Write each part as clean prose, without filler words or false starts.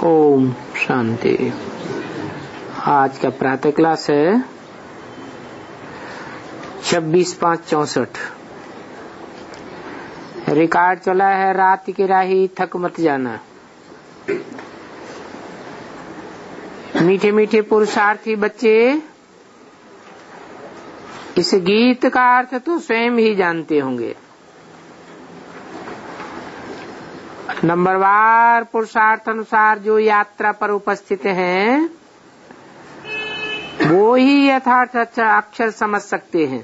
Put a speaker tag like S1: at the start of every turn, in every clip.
S1: ओम शांति। आज का प्रातः क्लास है 26/5/64। रिकॉर्ड चला है रात की राही थक मत जाना। मीठे मीठे पुरुषार्थी बच्चे इस गीत का अर्थ तो स्वयं ही जानते होंगे। नंबरवार पुरुषार्थ अनुसार जो यात्रा पर उपस्थित हैं वो ही यथार्थ अक्षर समझ सकते हैं।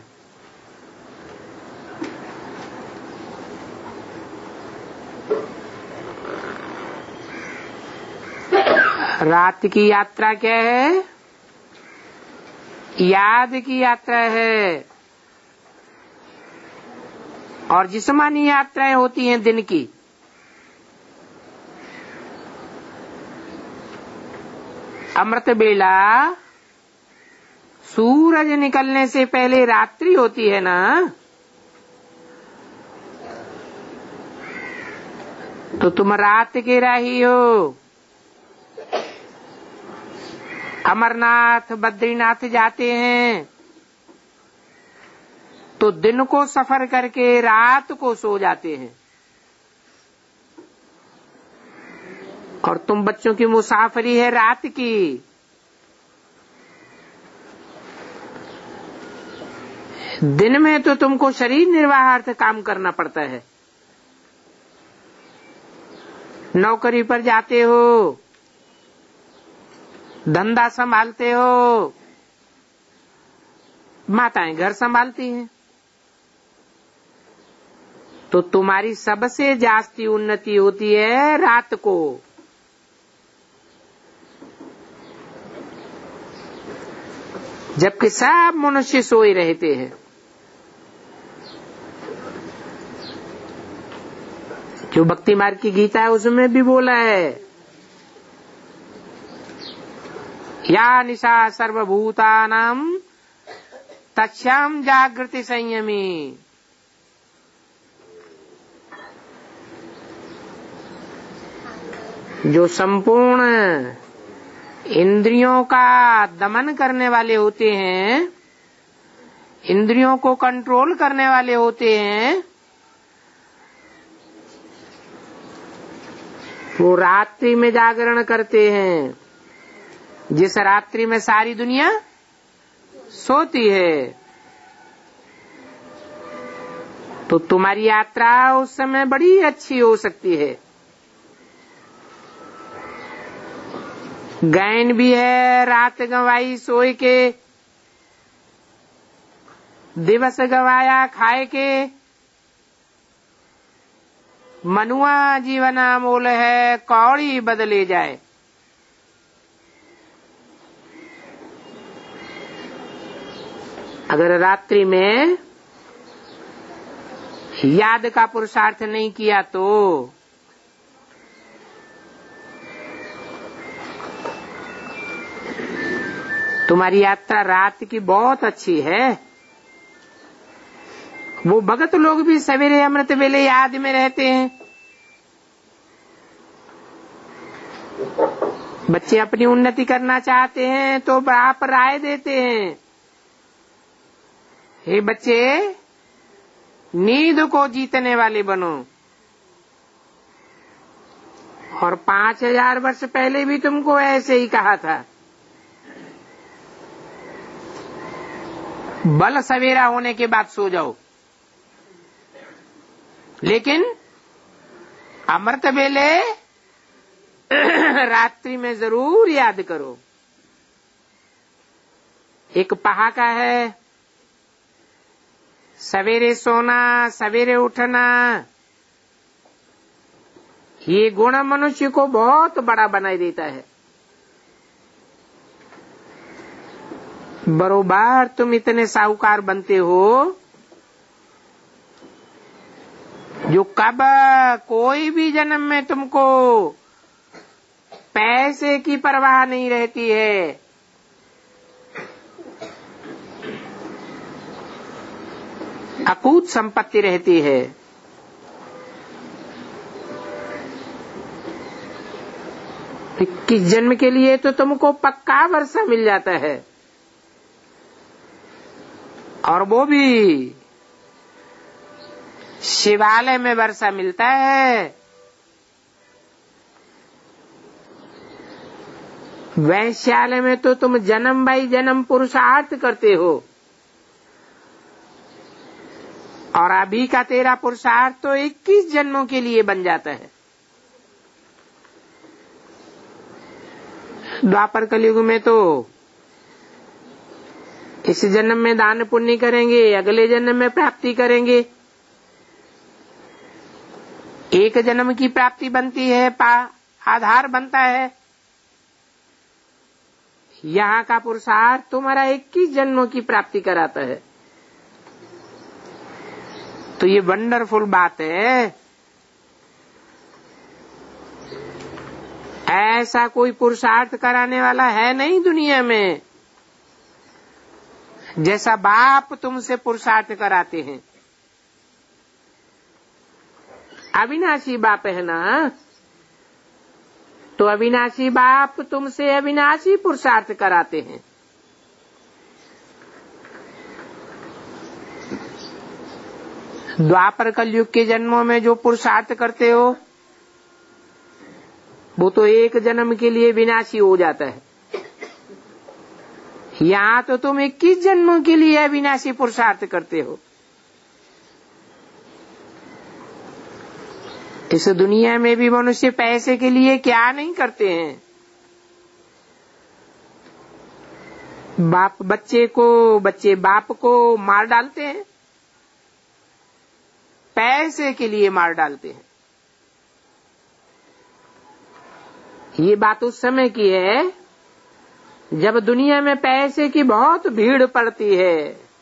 S1: रात की यात्रा क्या है? याद की यात्रा है। और जिस्मानी यात्राएं होती हैं दिन की। अमृत बेला सूरज निकलने से पहले रात्रि होती है ना, तो तुम रात के राही हो। अमरनाथ बद्रीनाथ जाते हैं तो दिन को सफर करके रात को सो जाते हैं। और तुम बच्चों की मुसाफरी है रात की। दिन में तो तुमको शरीर निर्वाहार्थ काम करना पड़ता है। नौकरी पर जाते हो, धंधा संभालते हो, माताएं घर संभालती हैं। तो तुम्हारी सबसे जास्ती उन्नति होती है रात को। जबकि सब मनुष्य सोए रहते हैं। जो भक्ति मार्ग की गीता है उसमें भी बोला है, या निशा सर्वभूतानां तस्यां जागृति संयमी। जो संपूर्ण इंद्रियों का दमन करने वाले होते हैं, इंद्रियों को कंट्रोल करने वाले होते हैं, वो रात्रि में जागरण करते हैं। जिस रात्रि में सारी दुनिया सोती है। तो तुम्हारी यात्रा उस समय बड़ी अच्छी हो सकती है। गायन भी है, रात गंवाई सोए के, दिवस गवाया खाए के। मनुआ जीवन अमोल है, कौड़ी बदले जाए। अगर रात्रि में याद का पुरुषार्थ नहीं किया तो तुम्हारी यात्रा रात की बहुत अच्छी है। वो भगत लोग भी सवेरे अमृत वेले याद में रहते हैं। बच्चे अपनी उन्नति करना चाहते हैं तो आप राय देते हैं, हे बच्चे नींद को जीतने वाले बनो। और 5000 वर्ष पहले भी तुमको ऐसे ही कहा था। बल सवेरा होने के बाद सो जाओ, लेकिन अमृत वेले रात्रि में जरूर याद करो। एक पहाका है, सवेरे सोना सवेरे उठना। ये गुण मनुष्य को बहुत बड़ा बनाई देता है। बरोबर तुम इतने साहूकार बनते हो जो कब कोई भी जन्म में तुमको पैसे की परवाह नहीं रहती है। अकूत संपत्ति रहती है। 21 जन्म के लिए तो तुमको पक्का वर्षा मिल जाता है, और वो भी शिवालय में वर्षा मिलता है। वैश्यालय में तो तुम जन्म बाई जन्म पुरुषार्थ करते हो, और अभी का तेरा पुरुषार्थ तो 21 जन्मों के लिए बन जाता है। द्वापर कलयुग में तो इस जन्म में दान पुण्य करेंगे, अगले जन्म में प्राप्ति करेंगे। एक जन्म की प्राप्ति बनती है, आधार बनता है। यहाँ का पुरुषार्थ तुम्हारा 21 जन्मों की प्राप्ति कराता है। तो ये वंडरफुल बात है। ऐसा कोई पुरुषार्थ कराने वाला है नहीं दुनिया में, जैसा बाप तुमसे पुरुषार्थ कराते हैं। अविनाशी बाप है ना, तो अविनाशी बाप तुमसे अविनाशी पुरुषार्थ कराते हैं। द्वापर कलयुग के जन्मों में जो पुरुषार्थ करते हो वो तो एक जन्म के लिए विनाशी हो जाता है। यहाँ तो तुम 21 जन्मों के लिए अविनाशी पुरुषार्थ करते हो। इस दुनिया में भी मनुष्य पैसे के लिए क्या नहीं करते हैं। बाप बच्चे को, बच्चे बाप को मार डालते हैं, पैसे के लिए मार डालते हैं। ये बात उस समय की है जब दुनिया में पैसे की बहुत भीड़ पड़ती है।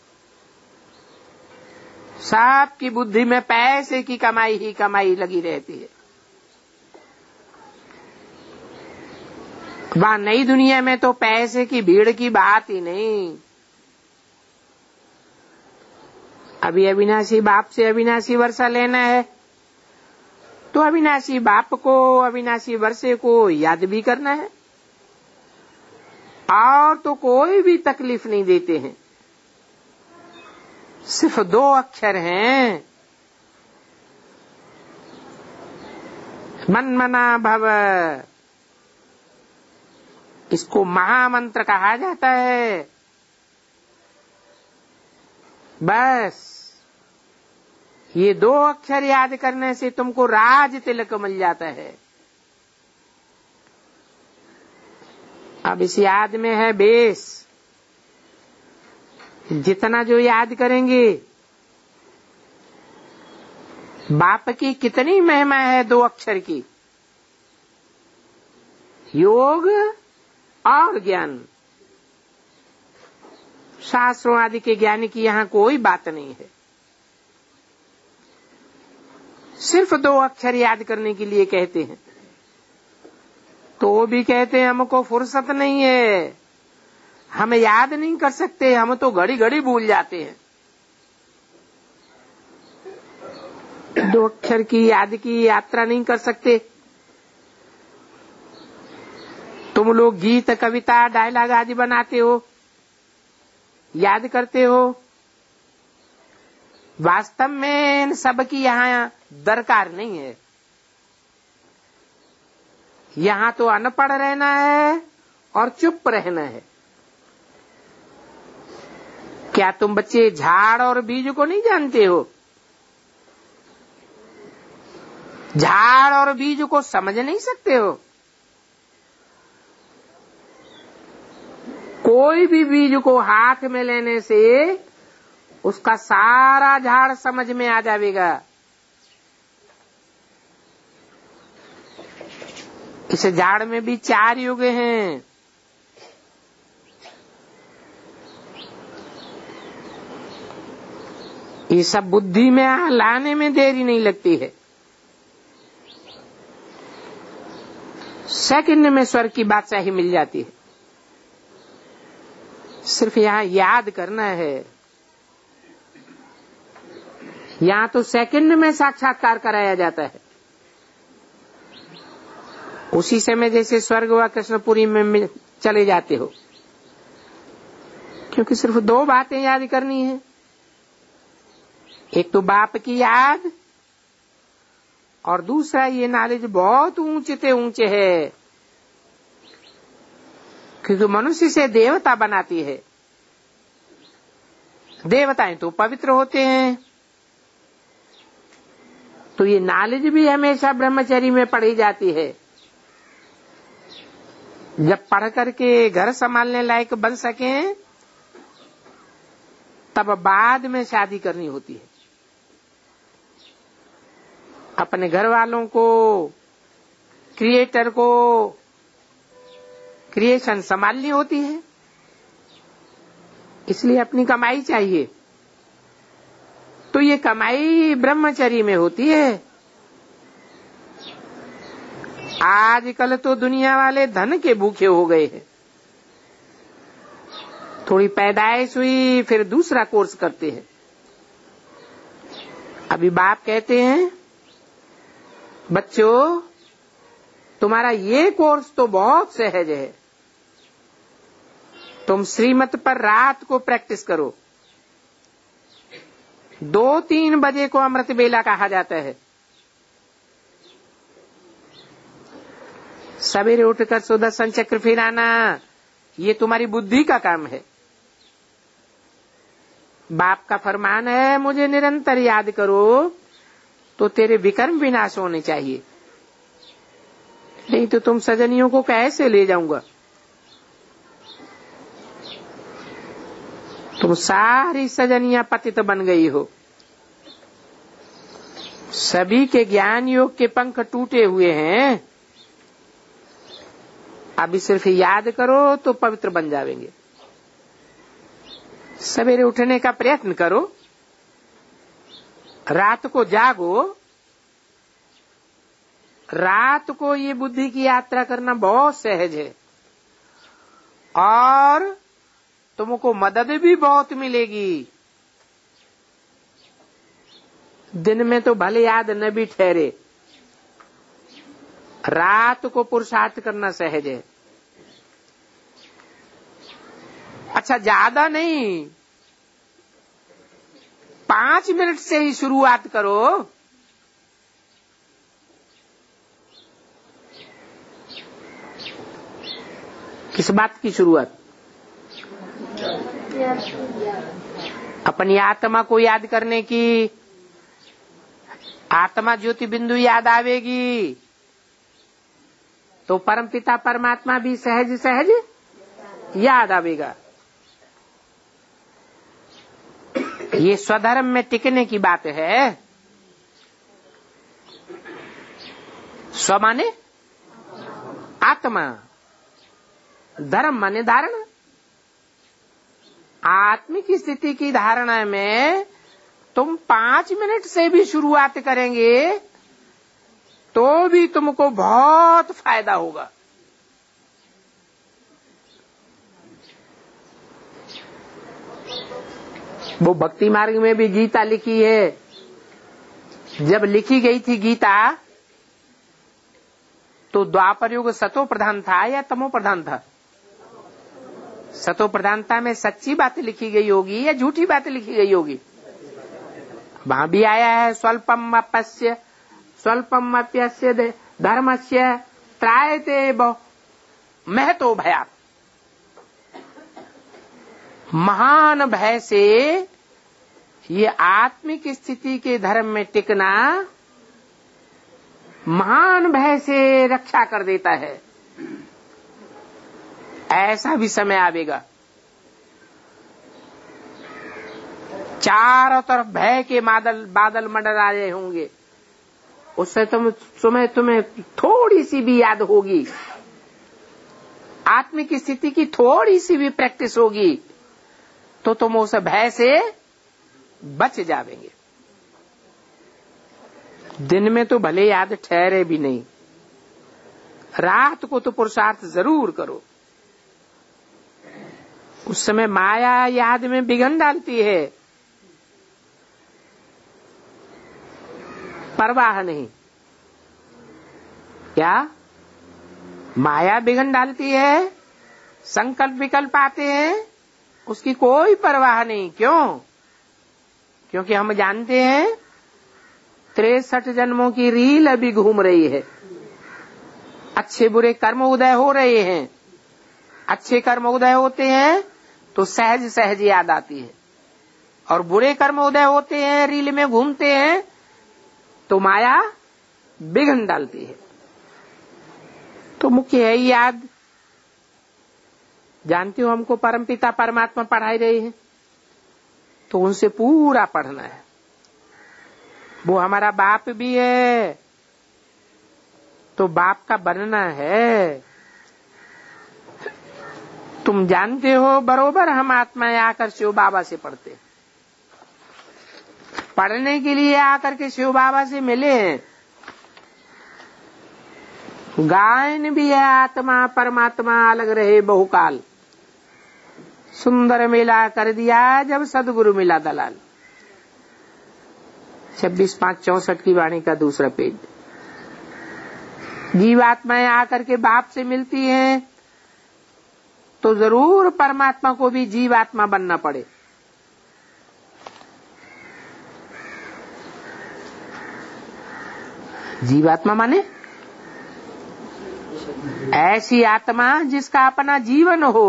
S1: सबकी बुद्धि में पैसे की कमाई ही कमाई लगी रहती है। वहां नई दुनिया में तो पैसे की भीड़ की बात ही नहीं। अभी अविनाशी बाप से अविनाशी वर्षा लेना है तो अविनाशी बाप को, अविनाशी वर्षे को याद भी करना है, और तो कोई भी तकलीफ नहीं देते हैं। सिर्फ 2 अक्षर हैं, मन मना भव। इसको महामंत्र कहा जाता है। बस ये 2 अक्षर याद करने से तुमको राज तिलक मिल जाता है। अब इस याद में है बेस। जितना जो याद करेंगे, बाप की कितनी महिमा है 2 अक्षर की। योग और ज्ञान, शास्त्रों आदि के ज्ञान की यहाँ कोई बात नहीं है। सिर्फ 2 अक्षर याद करने के लिए कहते हैं, तो वो भी कहते हैं हमको फुर्सत नहीं है, हम याद नहीं कर सकते, हम तो घड़ी घड़ी भूल जाते हैं। 2 अक्षर की याद की यात्रा नहीं कर सकते। तुम लोग गीत, कविता, डायलॉग आदि बनाते हो, याद करते हो। वास्तव में इन सब की यहाँ दरकार नहीं है। यहाँ तो अनपढ़ रहना है और चुप रहना है। क्या तुम बच्चे झाड़ और बीज को नहीं जानते हो? झाड़ और बीज को समझ नहीं सकते हो? कोई भी बीज को हाथ में लेने से उसका सारा झाड़ समझ में आ जाएगा। इस झाड़ में भी 4 युग हैं। ये सब बुद्धि में लाने में देरी नहीं लगती है। सेकंड में स्वर्ग की बादशाही मिल जाती है। सिर्फ यहाँ याद करना है। यहाँ तो सेकंड में साक्षात्कार कराया जाता है। उसी समय जैसे स्वर्ग व कृष्णपुरी में चले जाते हो, क्योंकि सिर्फ 2 बातें याद करनी है। एक तो बाप की याद, और दूसरा ये नॉलेज बहुत ऊंचे से ऊंचे है, क्योंकि मनुष्य से देवता बनाती है। देवताएं तो पवित्र होते हैं, तो ये नॉलेज भी हमेशा ब्रह्मचर्य में पढ़ी जाती है। जब पढ़ करके घर संभालने लायक बन सके तब बाद में शादी करनी होती है। अपने घर वालों को, क्रिएटर को क्रिएशन संभालनी होती है, इसलिए अपनी कमाई चाहिए। तो ये कमाई ब्रह्मचर्य में होती है। आजकल तो दुनिया वाले धन के भूखे हो गए हैं। थोड़ी पैदाइश हुई फिर दूसरा कोर्स करते हैं। अभी बाप कहते हैं, बच्चों तुम्हारा ये कोर्स तो बहुत सहज है, तुम श्रीमत पर रात को प्रैक्टिस करो। 2-3 बजे को अमृत बेला कहा जाता है। सवेरे उठकर सुदर्शन चक्र फिराना, ये तुम्हारी बुद्धि का काम है। बाप का फरमान है, मुझे निरंतर याद करो तो तेरे विकर्म विनाश होने चाहिए, नहीं तो तुम सजनियों को कैसे ले जाऊंगा। तुम सारी सजनियां पतित बन गई हो। सभी के ज्ञान योग के पंख टूटे हुए हैं। अभी सिर्फ याद करो तो पवित्र बन जाएंगे। सवेरे उठने का प्रयत्न करो, रात को जागो। रात को ये बुद्धि की यात्रा करना बहुत सहज है, और तुमको मदद भी बहुत मिलेगी। दिन में तो भले याद न भी ठहरे, रात को पुरुषार्थ करना सहज है। अच्छा, ज्यादा नहीं, 5 मिनट से ही शुरुआत करो। किस बात की शुरुआत? अपनी आत्मा को याद करने की। आत्मा ज्योति बिंदु याद आवेगी तो परमपिता परमात्मा भी सहज सहज याद आवेगा। ये स्वधर्म में टिकने की बात है। स्व माने आत्मा, धर्म माने धारणा। आत्मिक स्थिति की धारणा में तुम 5 मिनट से भी शुरुआत करेंगे तो भी तुमको बहुत फायदा होगा। वो भक्ति मार्ग में भी गीता लिखी है। जब लिखी गई थी गीता तो द्वापर युग सतो प्रधान था या तमो प्रधान था? सतो प्रधानता में सच्ची बात लिखी गई होगी या झूठी बात लिखी गई होगी? वहां भी आया है, स्वल्पम अप्यस्य धर्मस्य त्रायते महतो भयात्। महान भय से ये आत्मिक स्थिति के धर्म में टिकना महान भय से रक्षा कर देता है। ऐसा भी समय आवेगा, चारों तरफ भय के बादल मंडरा रहे होंगे, उससे तुम्हें थोड़ी सी भी याद होगी, आत्मिक स्थिति की थोड़ी सी भी प्रैक्टिस होगी तो तुम उस भय से बच जावेंगे। दिन में तो भले याद ठहरे भी नहीं, रात को तो पुरुषार्थ जरूर करो। उस समय माया याद में विघ्न डालती है, परवाह नहीं। क्या माया बिघन डालती है, संकल्प विकल्प आते हैं, उसकी कोई परवाह नहीं। क्यों? क्योंकि हम जानते हैं 63 जन्मों की रील अभी घूम रही है। अच्छे बुरे कर्म उदय हो रहे हैं। अच्छे कर्म उदय होते हैं तो सहज सहज याद आती है, और बुरे कर्म उदय होते हैं, रील में घूमते हैं तो माया बिघन डालती है। तो मुख्य है याद। जानती हो हमको परमपिता परमात्मा पढ़ाई रहे हैं, तो उनसे पूरा पढ़ना है। वो हमारा बाप भी है, तो बाप का बनना है। तुम जानते हो बरोबर हम आत्माएं आकर शिव बाबा से पढ़ते, पढ़ने के लिए आकर के शिव बाबा से मिले हैं। गायन भी है आत्मा परमात्मा अलग रहे बहुकाल, सुंदर मेला कर दिया जब सदगुरु मिला दलाल। 26/5/64 की वाणी का दूसरा पेज। जीवात्माएं आकर के बाप से मिलती हैं तो जरूर परमात्मा को भी जीवात्मा बनना पड़े। जीवात्मा माने ऐसी आत्मा जिसका अपना जीवन हो,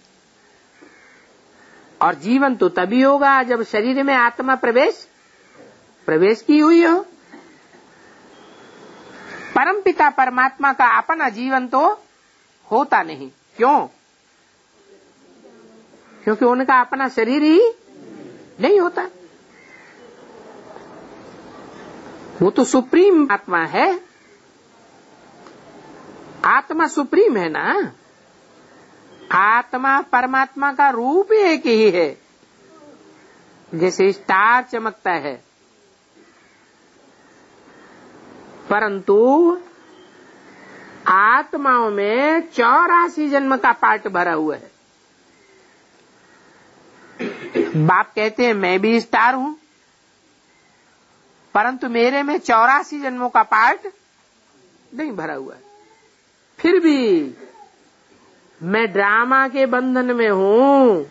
S1: और जीवन तो तभी होगा जब शरीर में आत्मा प्रवेश की हुई हो। परमपिता परमात्मा का अपना जीवन तो होता नहीं। क्यों? क्योंकि उनका अपना शरीर ही नहीं होता। वो तो सुप्रीम आत्मा है। आत्मा सुप्रीम है ना। आत्मा परमात्मा का रूप एक ही है। जैसे स्टार चमकता है, परंतु आत्माओं में 84 जन्म का पार्ट भरा हुआ है। बाप कहते हैं मैं भी स्टार हूं, परंतु मेरे में 84 जन्मों का पार्ट नहीं भरा हुआ है। फिर भी मैं ड्रामा के बंधन में हूं।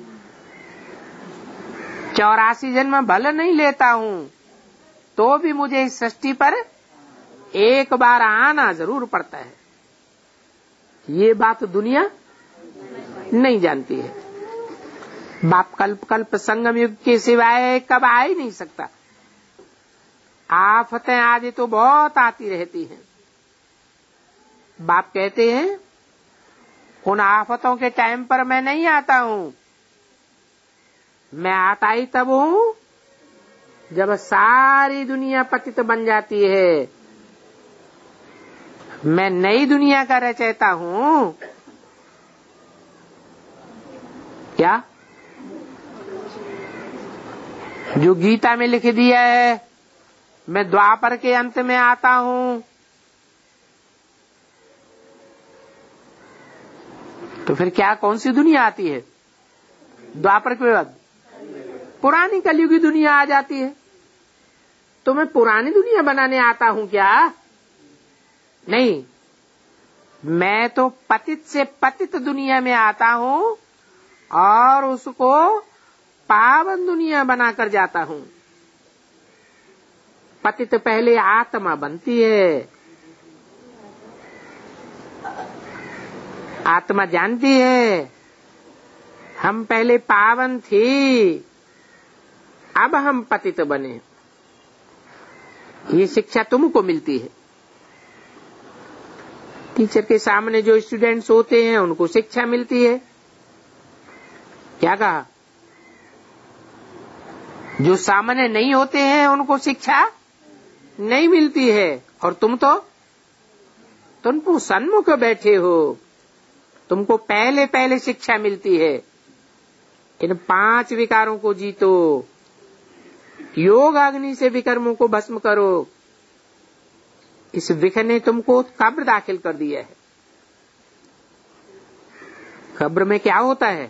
S1: 84 जन्म भले नहीं लेता हूं, तो भी मुझे इस सृष्टि पर एक बार आना जरूर पड़ता है। ये बात दुनिया नहीं जानती है। बाप कल्प कल्प संगम युग के सिवाय कब आ ही नहीं सकता। आफतें आदि तो बहुत आती रहती हैं। बाप कहते हैं उन आफतों के टाइम पर मैं नहीं आता हूं। मैं आता ही तब हूं जब सारी दुनिया पतित बन जाती है। मैं नई दुनिया का रचयिता हूं। क्या? जो गीता में लिख दिया है मैं द्वापर के अंत में आता हूं, तो फिर क्या कौन सी दुनिया आती है? द्वापर के बाद पुरानी कलयुगी दुनिया आ जाती है। तो मैं पुरानी दुनिया बनाने आता हूं क्या? नहीं, मैं तो पतित से पतित दुनिया में आता हूं और उसको पावन दुनिया बनाकर जाता हूं। पतित पहले आत्मा बनती है। आत्मा जानती है हम पहले पावन थे, अब हम पतित बने। ये शिक्षा तुमको मिलती है। टीचर के सामने जो स्टूडेंट्स होते हैं उनको शिक्षा मिलती है। क्या कहा? जो सामने नहीं होते हैं उनको शिक्षा नहीं मिलती है, और तुम सन्मुख बैठे हो, तुमको पहले पहले शिक्षा मिलती है। इन 5 विकारों को जीतो, योग अग्नि से विकर्मों को भस्म करो। इस विख ने तुमको कब्र दाखिल कर दिया है। कब्र में क्या होता है?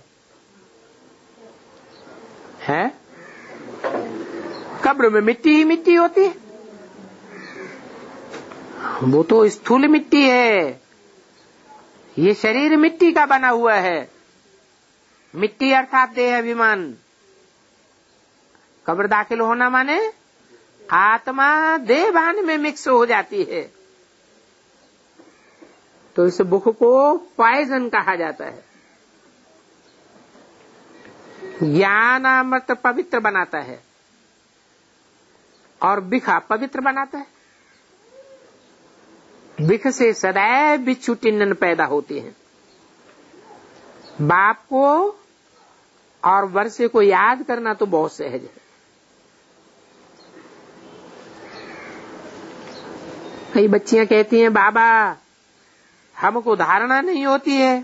S1: कब्र में मिट्टी ही मिट्टी होती है। वो तो स्थूल मिट्टी है, ये शरीर मिट्टी का बना हुआ है। मिट्टी अर्थात देह अभिमान। कब्र दाखिल होना माने आत्मा देह भान में मिक्स हो जाती है। तो इस बुख को पॉइजन कहा जाता है। ज्ञान अमृत पवित्र बनाता है और बिखा पवित्र बनाता है। बिख से सदैव बिच्छू टिन्नन पैदा होते हैं। बाप को और वर्षे को याद करना तो बहुत सहज है। कई बच्चियां कहती हैं, बाबा हमको धारणा नहीं होती है,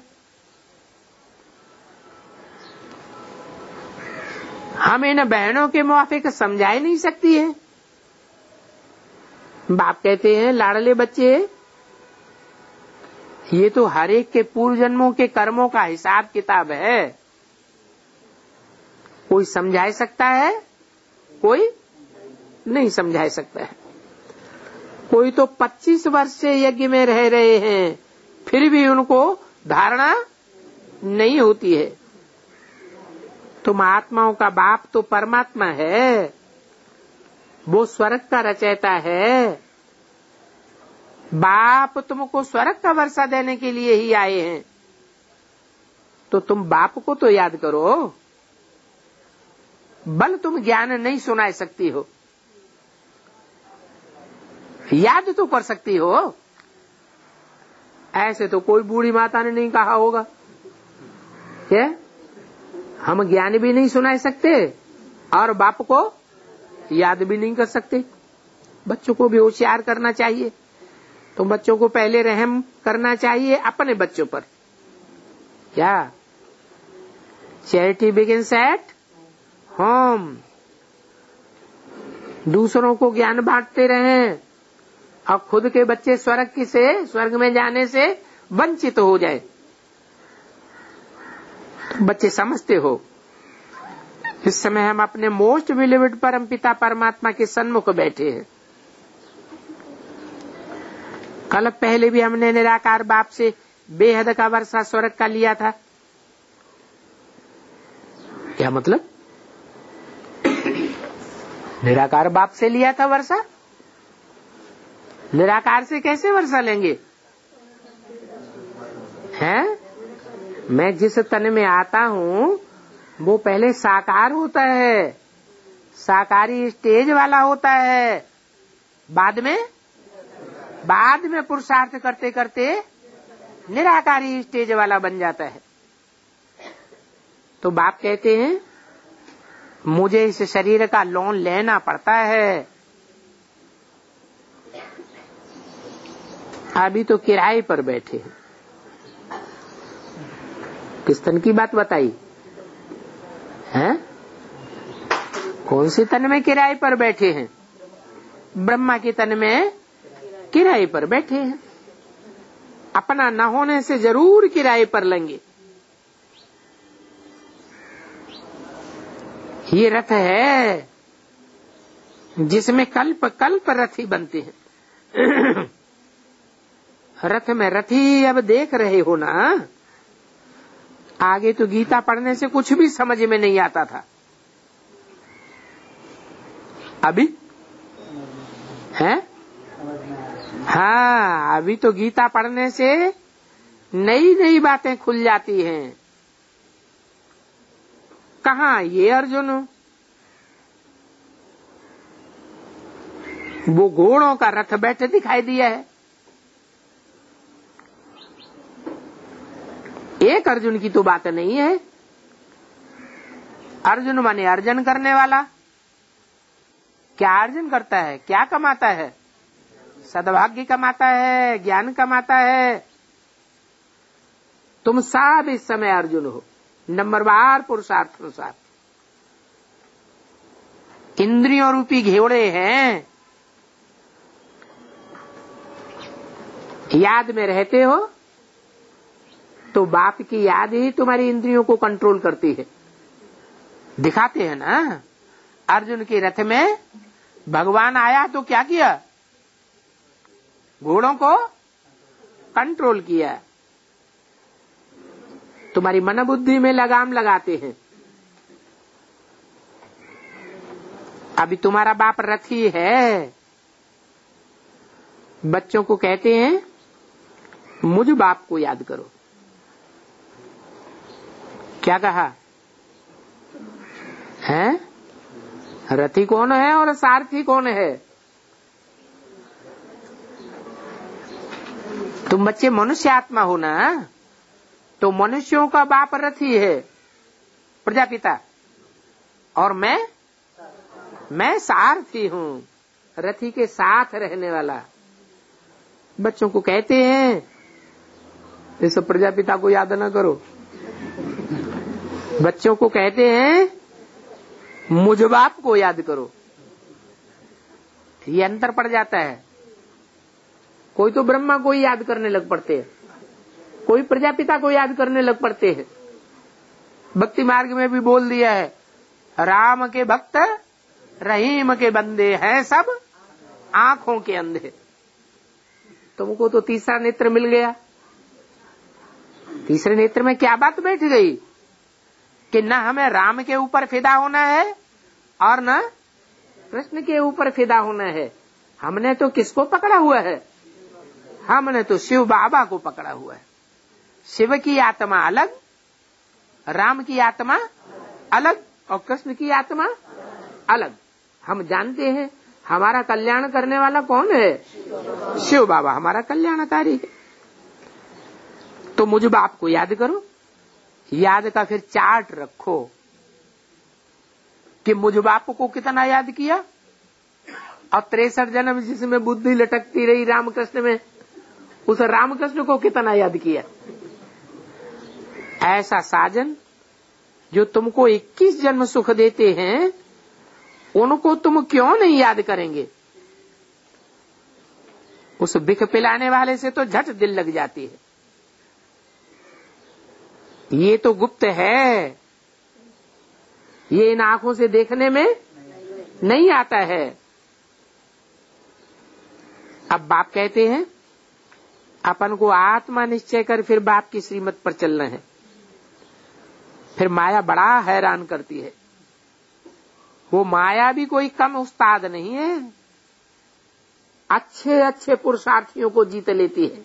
S1: हम इन बहनों के मुआफिक समझा ही नहीं सकती है। बाप कहते हैं, लाडले बच्चे, ये तो हर एक के पूर्व जन्मों के कर्मों का हिसाब किताब है। कोई समझा सकता है, कोई नहीं समझा सकता है। कोई तो 25 वर्ष से यज्ञ में रह रहे हैं, फिर भी उनको धारणा नहीं होती है। तुम आत्माओं का बाप तो परमात्मा है, वो स्वर्ग का रचयिता है। बाप तुमको स्वर्ग का वर्षा देने के लिए ही आए हैं, तो तुम बाप को तो याद करो। बल तुम ज्ञान नहीं सुना सकती हो, याद तो कर सकती हो। ऐसे तो कोई बूढ़ी माता ने नहीं कहा होगा क्या हम ज्ञान भी नहीं सुना सकते और बाप को याद भी नहीं कर सकते। बच्चों को भी होशियार करना चाहिए। तो बच्चों को पहले रहम करना चाहिए अपने बच्चों पर। क्या चैरिटी बिगिंस एट होम। दूसरों को ज्ञान बांटते रहें और खुद के बच्चे स्वर्ग में जाने से वंचित हो जाए। तो बच्चे समझते हो, इस समय हम अपने मोस्ट बिलीव्ड परम पिता परमात्मा के सन्मुख बैठे हैं। कल पहले भी हमने निराकार बाप से बेहद का वर्षा स्वर्ग का लिया था। क्या मतलब? निराकार बाप से लिया था वर्षा। निराकार से कैसे वर्षा लेंगे? हैं? मैं जिस तन में आता हूँ वो पहले साकार होता है, साकारी स्टेज वाला होता है। बाद में पुरुषार्थ करते करते निराकारी स्टेज वाला बन जाता है। तो बाप कहते हैं, मुझे इस शरीर का लोन लेना पड़ता है। अभी तो किराए पर बैठे हैं। किस तन की बात बताई हैं? कौन से तन में किराए पर बैठे हैं? ब्रह्मा के तन में किराए पर बैठे हैं। अपना न होने से जरूर किराए पर लेंगे। ये रथ है जिसमें कल्प कल्प रथी बनते हैं। रथ में रथी अब देख रहे हो ना। आगे तो गीता पढ़ने से कुछ भी समझ में नहीं आता था। अभी है? हाँ, अभी तो गीता पढ़ने से नई नई बातें खुल जाती हैं। कहाँ ये अर्जुन, वो घोड़ों का रथ बैठे दिखाई दिया है। एक अर्जुन की तो बात नहीं है। अर्जुन माने अर्जन करने वाला। क्या अर्जन करता है? क्या कमाता है? सद्भाग्य कमाता है, ज्ञान कमाता है। तुम सब इस समय अर्जुन हो, नंबरवार पुरुषार्थ अनुसार। इंद्रियों रूपी घेवड़े हैं। याद में रहते हो तो बाप की याद ही तुम्हारी इंद्रियों को कंट्रोल करती है। दिखाते हैं ना, अर्जुन के रथ में भगवान आया तो क्या किया? घोड़ों को कंट्रोल किया। तुम्हारी मन बुद्धि में लगाम लगाते हैं। अभी तुम्हारा बाप रथी है, बच्चों को कहते हैं मुझ बाप को याद करो। क्या कहा है? रथी कौन है और सारथी कौन है? तुम बच्चे मनुष्य आत्मा हो ना, तो मनुष्यों का बाप रथी है, प्रजापिता, और मैं सारथी हूँ, रथी के साथ रहने वाला। बच्चों को कहते हैं इस प्रजापिता को याद ना करो। बच्चों को कहते हैं मुझ बाप को याद करो। ये अंतर पड़ जाता है। कोई तो ब्रह्मा को ही याद करने लग पड़ते हैं, कोई प्रजापिता को याद करने लग पड़ते हैं। भक्ति मार्ग में भी बोल दिया है, राम के भक्त रहीम के बंदे हैं सब आंखों के अंधे। तुमको तो तीसरा नेत्र मिल गया। तीसरे नेत्र में क्या बात बैठ गई कि न हमें राम के ऊपर फिदा होना है और न कृष्ण के ऊपर फिदा होना है। हमने तो किसको पकड़ा हुआ है? हमने तो शिव बाबा को पकड़ा हुआ है। शिव की आत्मा अलग, राम की आत्मा अलग और कृष्ण की आत्मा अलग। हम जानते हैं हमारा कल्याण करने वाला कौन है? शिव बाबा हमारा कल्याणकारी है। तो मुझ बाप को याद करो। याद का फिर चार्ट रखो कि मुझ बाप को कितना याद किया, और 63 जन्म जिसमें बुद्धि लटकती रही रामकृष्ण में, उस रामकृष्ण को कितना याद किया। ऐसा साजन जो तुमको 21 जन्म सुख देते हैं, उनको तुम क्यों नहीं याद करेंगे? उस बिख पिलाने वाले से तो झट दिल लग जाती है। ये तो गुप्त है, ये इन आंखों से देखने में नहीं आता है। अब बाप कहते हैं अपन को आत्मा निश्चय कर फिर बाप की श्रीमत पर चलना है। फिर माया बड़ा हैरान करती है। वो माया भी कोई कम उस्ताद नहीं है, अच्छे अच्छे पुरुषार्थियों को जीत लेती है।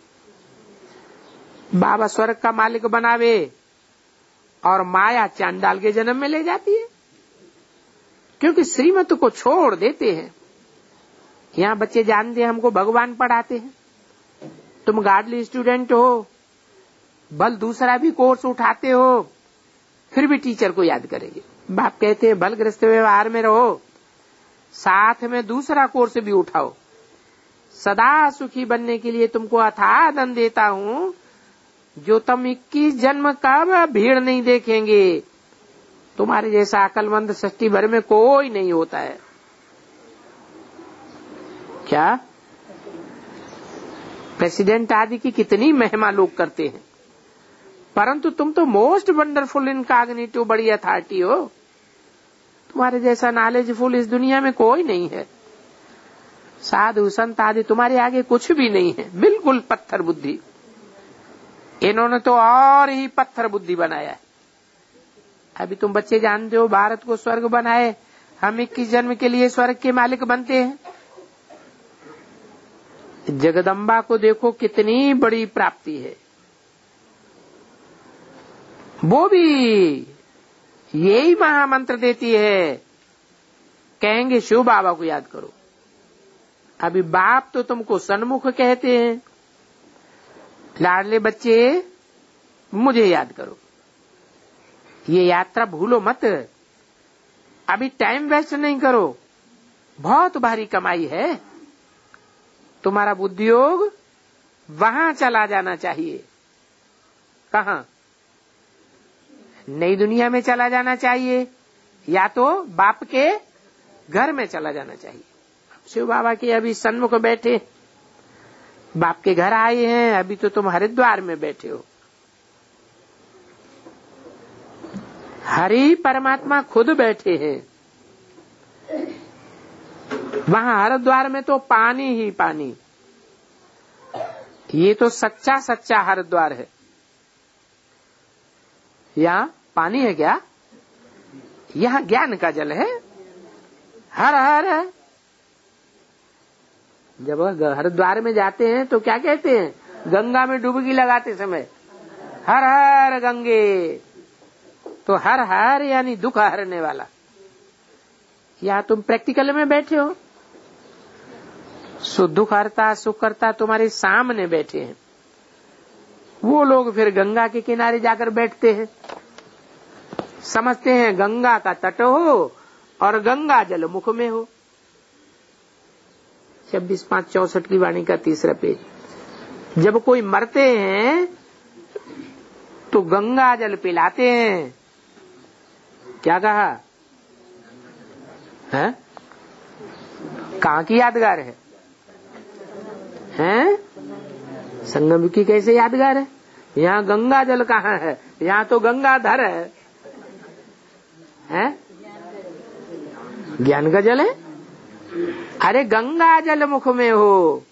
S1: बाबा स्वर्ग का मालिक बनावे और माया चांडाल के जन्म में ले जाती है, क्योंकि श्रीमत को छोड़ देते हैं। यहाँ बच्चे जानते हैं हमको भगवान पढ़ाते हैं। तुम गार्डली स्टूडेंट हो, भल दूसरा भी कोर्स उठाते हो, फिर भी टीचर को याद करेंगे। बाप कहते हैं भल गृहस्थ व्यवहार में रहो, साथ में दूसरा कोर्स भी उठाओ। सदा सुखी बनने के लिए तुमको अथाह धन देता हूँ, जो तुम 21 जन्म का भीड़ नहीं देखेंगे। तुम्हारे जैसा अकलमंद सृष्टि भर में कोई नहीं होता है। क्या प्रेसिडेंट आदि की कितनी महिमा लोग करते हैं, परंतु तुम तो मोस्ट वंडरफुल इनकॉग्निटिव बड़ी अथॉरिटी हो। तुम्हारे जैसा नॉलेजफुल इस दुनिया में कोई नहीं है। साधु संत आदि तुम्हारे आगे कुछ भी नहीं है, बिल्कुल पत्थर बुद्धि। इन्होंने तो और ही पत्थर बुद्धि बनाया है। अभी तुम बच्चे जानते हो भारत को स्वर्ग बनाए, हम 21 जन्म के लिए स्वर्ग के मालिक बनते हैं। जगदम्बा को देखो कितनी बड़ी प्राप्ति है। वो भी यही महामंत्र देती है, कहेंगे शिव बाबा को याद करो। अभी बाप तो तुमको सन्मुख कहते हैं, लाडले बच्चे मुझे याद करो। ये यात्रा भूलो मत। अभी टाइम वेस्ट नहीं करो, बहुत भारी कमाई है। तुम्हारा बुद्धि योग वहां चला जाना चाहिए। कहां? नई दुनिया में चला जाना चाहिए, या तो बाप के घर में चला जाना चाहिए। शिव बाबा के अभी सन्मुख बैठे, बाप के घर आए हैं। अभी तो तुम हरिद्वार में बैठे हो। हरि परमात्मा खुद बैठे हैं वहां हरिद्वार में, तो पानी ही पानी। ये तो सच्चा सच्चा हरिद्वार है। यहाँ पानी है क्या? यहाँ ज्ञान का जल है। हर हर है। जब हरिद्वार में जाते हैं तो क्या कहते हैं? गंगा में डुबकी लगाते समय हर हर गंगे। तो हर हर यानी दुख हरने वाला। या तुम प्रैक्टिकल में बैठे हो, सो दुख हरता सुख करता तुम्हारे सामने बैठे हैं। वो लोग फिर गंगा के किनारे जाकर बैठते हैं, समझते हैं गंगा का तट हो और गंगा जल मुख में हो। 26/5/64 की वाणी का 3रा पेज। जब कोई मरते हैं तो गंगा जल पिलाते हैं। क्या कहा है? कहाँ की यादगार है? हैं? संगम की कैसे यादगार है? यहाँ गंगा जल कहाँ है? यहाँ तो गंगाधर है। हैं? ज्ञान का जल है। अरे गंगा जल मुख में हो।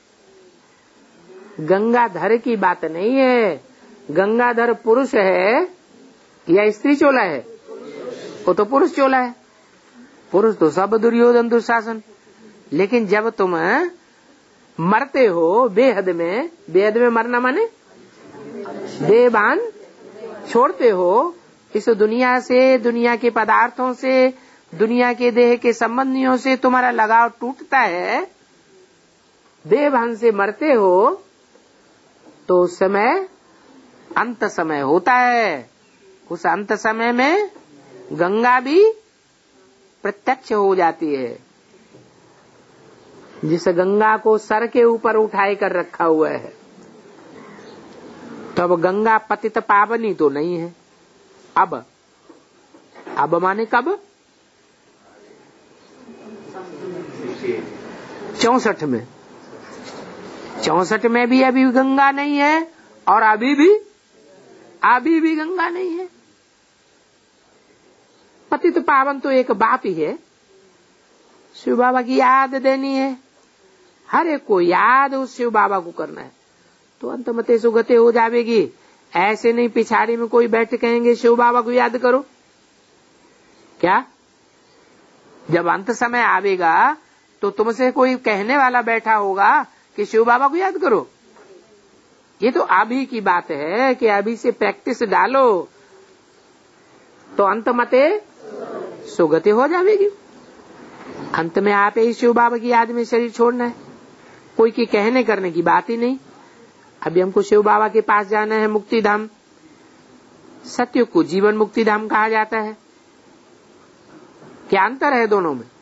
S1: गंगाधर की बात नहीं है। गंगाधर पुरुष है या स्त्री चोला है? वो तो पुरुष चोला है। पुरुष तो सब दुर्योधन दुशासन। लेकिन जब तुम मरते हो बेहद में मरना माने देहभान छोड़ते हो, इस दुनिया से, दुनिया के पदार्थों से, दुनिया के देह के संबंधियों से तुम्हारा लगाव टूटता है, देहभान से मरते हो, तो उस समय अंत समय होता है। उस अंत समय में गंगा भी प्रत्यक्ष हो जाती है। जिस गंगा को सर के ऊपर उठाए कर रखा हुआ है, तो अब गंगा पतित पावनी तो नहीं है। अब माने कब? 64 में। 64 में भी अभी गंगा नहीं है और अभी भी गंगा नहीं है। पतित पावन तो एक बात ही है। शिव बाबा की याद देनी है, हर एक को याद उस शिव बाबा को करना है, तो अंतमते सुगते हो जाएगी। ऐसे नहीं पिछाड़ी में कोई बैठ कहेंगे शिव बाबा को याद करो। क्या जब अंत समय आवेगा तो तुमसे कोई कहने वाला बैठा होगा कि शिव बाबा को याद करो? ये तो अभी की बात है कि अभी से प्रैक्टिस डालो तो अंतमते सुगति हो जाएगी। अंत में आप ही शिव बाबा की याद में शरीर छोड़ना है। कोई की कहने करने की बात ही नहीं। अभी हमको शिव बाबा के पास जाना है, मुक्ति धाम। सत्युग को जीवन मुक्ति धाम कहा जाता है। क्या अंतर है दोनों में?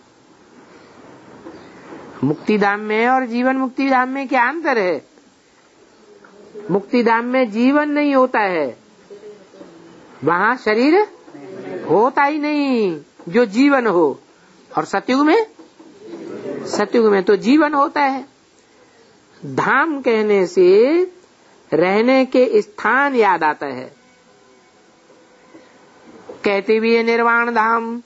S1: मुक्ति धाम में और जीवन मुक्ति धाम में क्या अंतर है? मुक्ति धाम में जीवन नहीं होता है, वहां शरीर होता ही नहीं जो जीवन हो। और सत्युग में तो जीवन होता है। धाम कहने से रहने के स्थान याद आता है। कहते भी है निर्वाण धाम,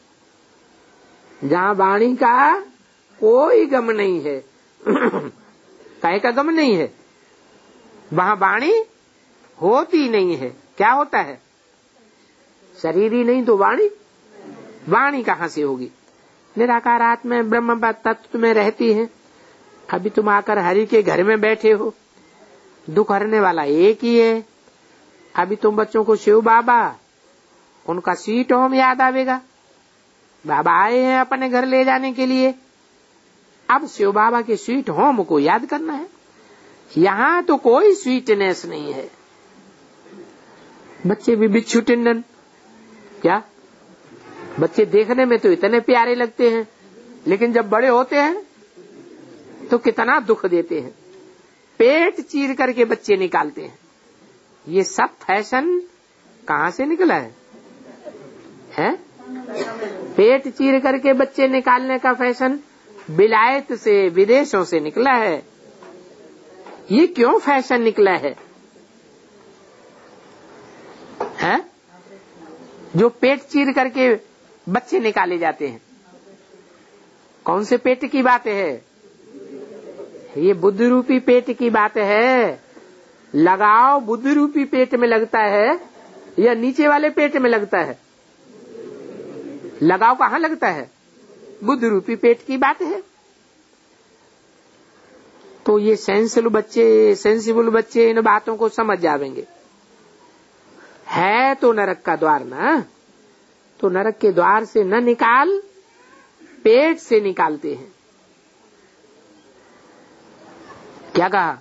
S1: जहां वाणी का कोई गम नहीं है। काहे का गम नहीं है? वहां वाणी होती नहीं है। क्या होता है? शरीर ही नहीं तो वाणी कहाँ से होगी? निराकार आत्मा ब्रह्म तत्व में रहती है। अभी तुम आकर हरि के घर में बैठे हो, दुख हरने वाला एक ही है। अभी तुम बच्चों को शिव बाबा, उनका स्वीट होम याद आवेगा। बाबा आए हैं अपने घर ले जाने के लिए। अब शिव बाबा के स्वीट होम को याद करना है। यहाँ तो कोई स्वीटनेस नहीं है। बच्चे भी बिच्छू टिंडन, क्या बच्चे देखने में तो इतने प्यारे लगते हैं, लेकिन जब बड़े होते हैं तो कितना दुख देते हैं। पेट चीर करके बच्चे निकालते हैं। ये सब फैशन कहाँ से निकला है? पेट चीर करके बच्चे निकालने का फैशन विलायत से, विदेशों से निकला है। ये क्यों फैशन निकला है? जो पेट चीर करके बच्चे निकाले जाते हैं, कौन से पेट की बात है? ये बुद्ध रूपी पेट की बात है। लगाव बुद्ध रूपी पेट में लगता है या नीचे वाले पेट में लगता है? लगाव कहाँ लगता है? बुद्धि रूपी पेट की बात है। तो ये सेंसिबल बच्चे इन बातों को समझ जावेंगे। है तो नरक का द्वार ना, तो नरक के द्वार से न निकाल, पेट से निकालते हैं। क्या कहा?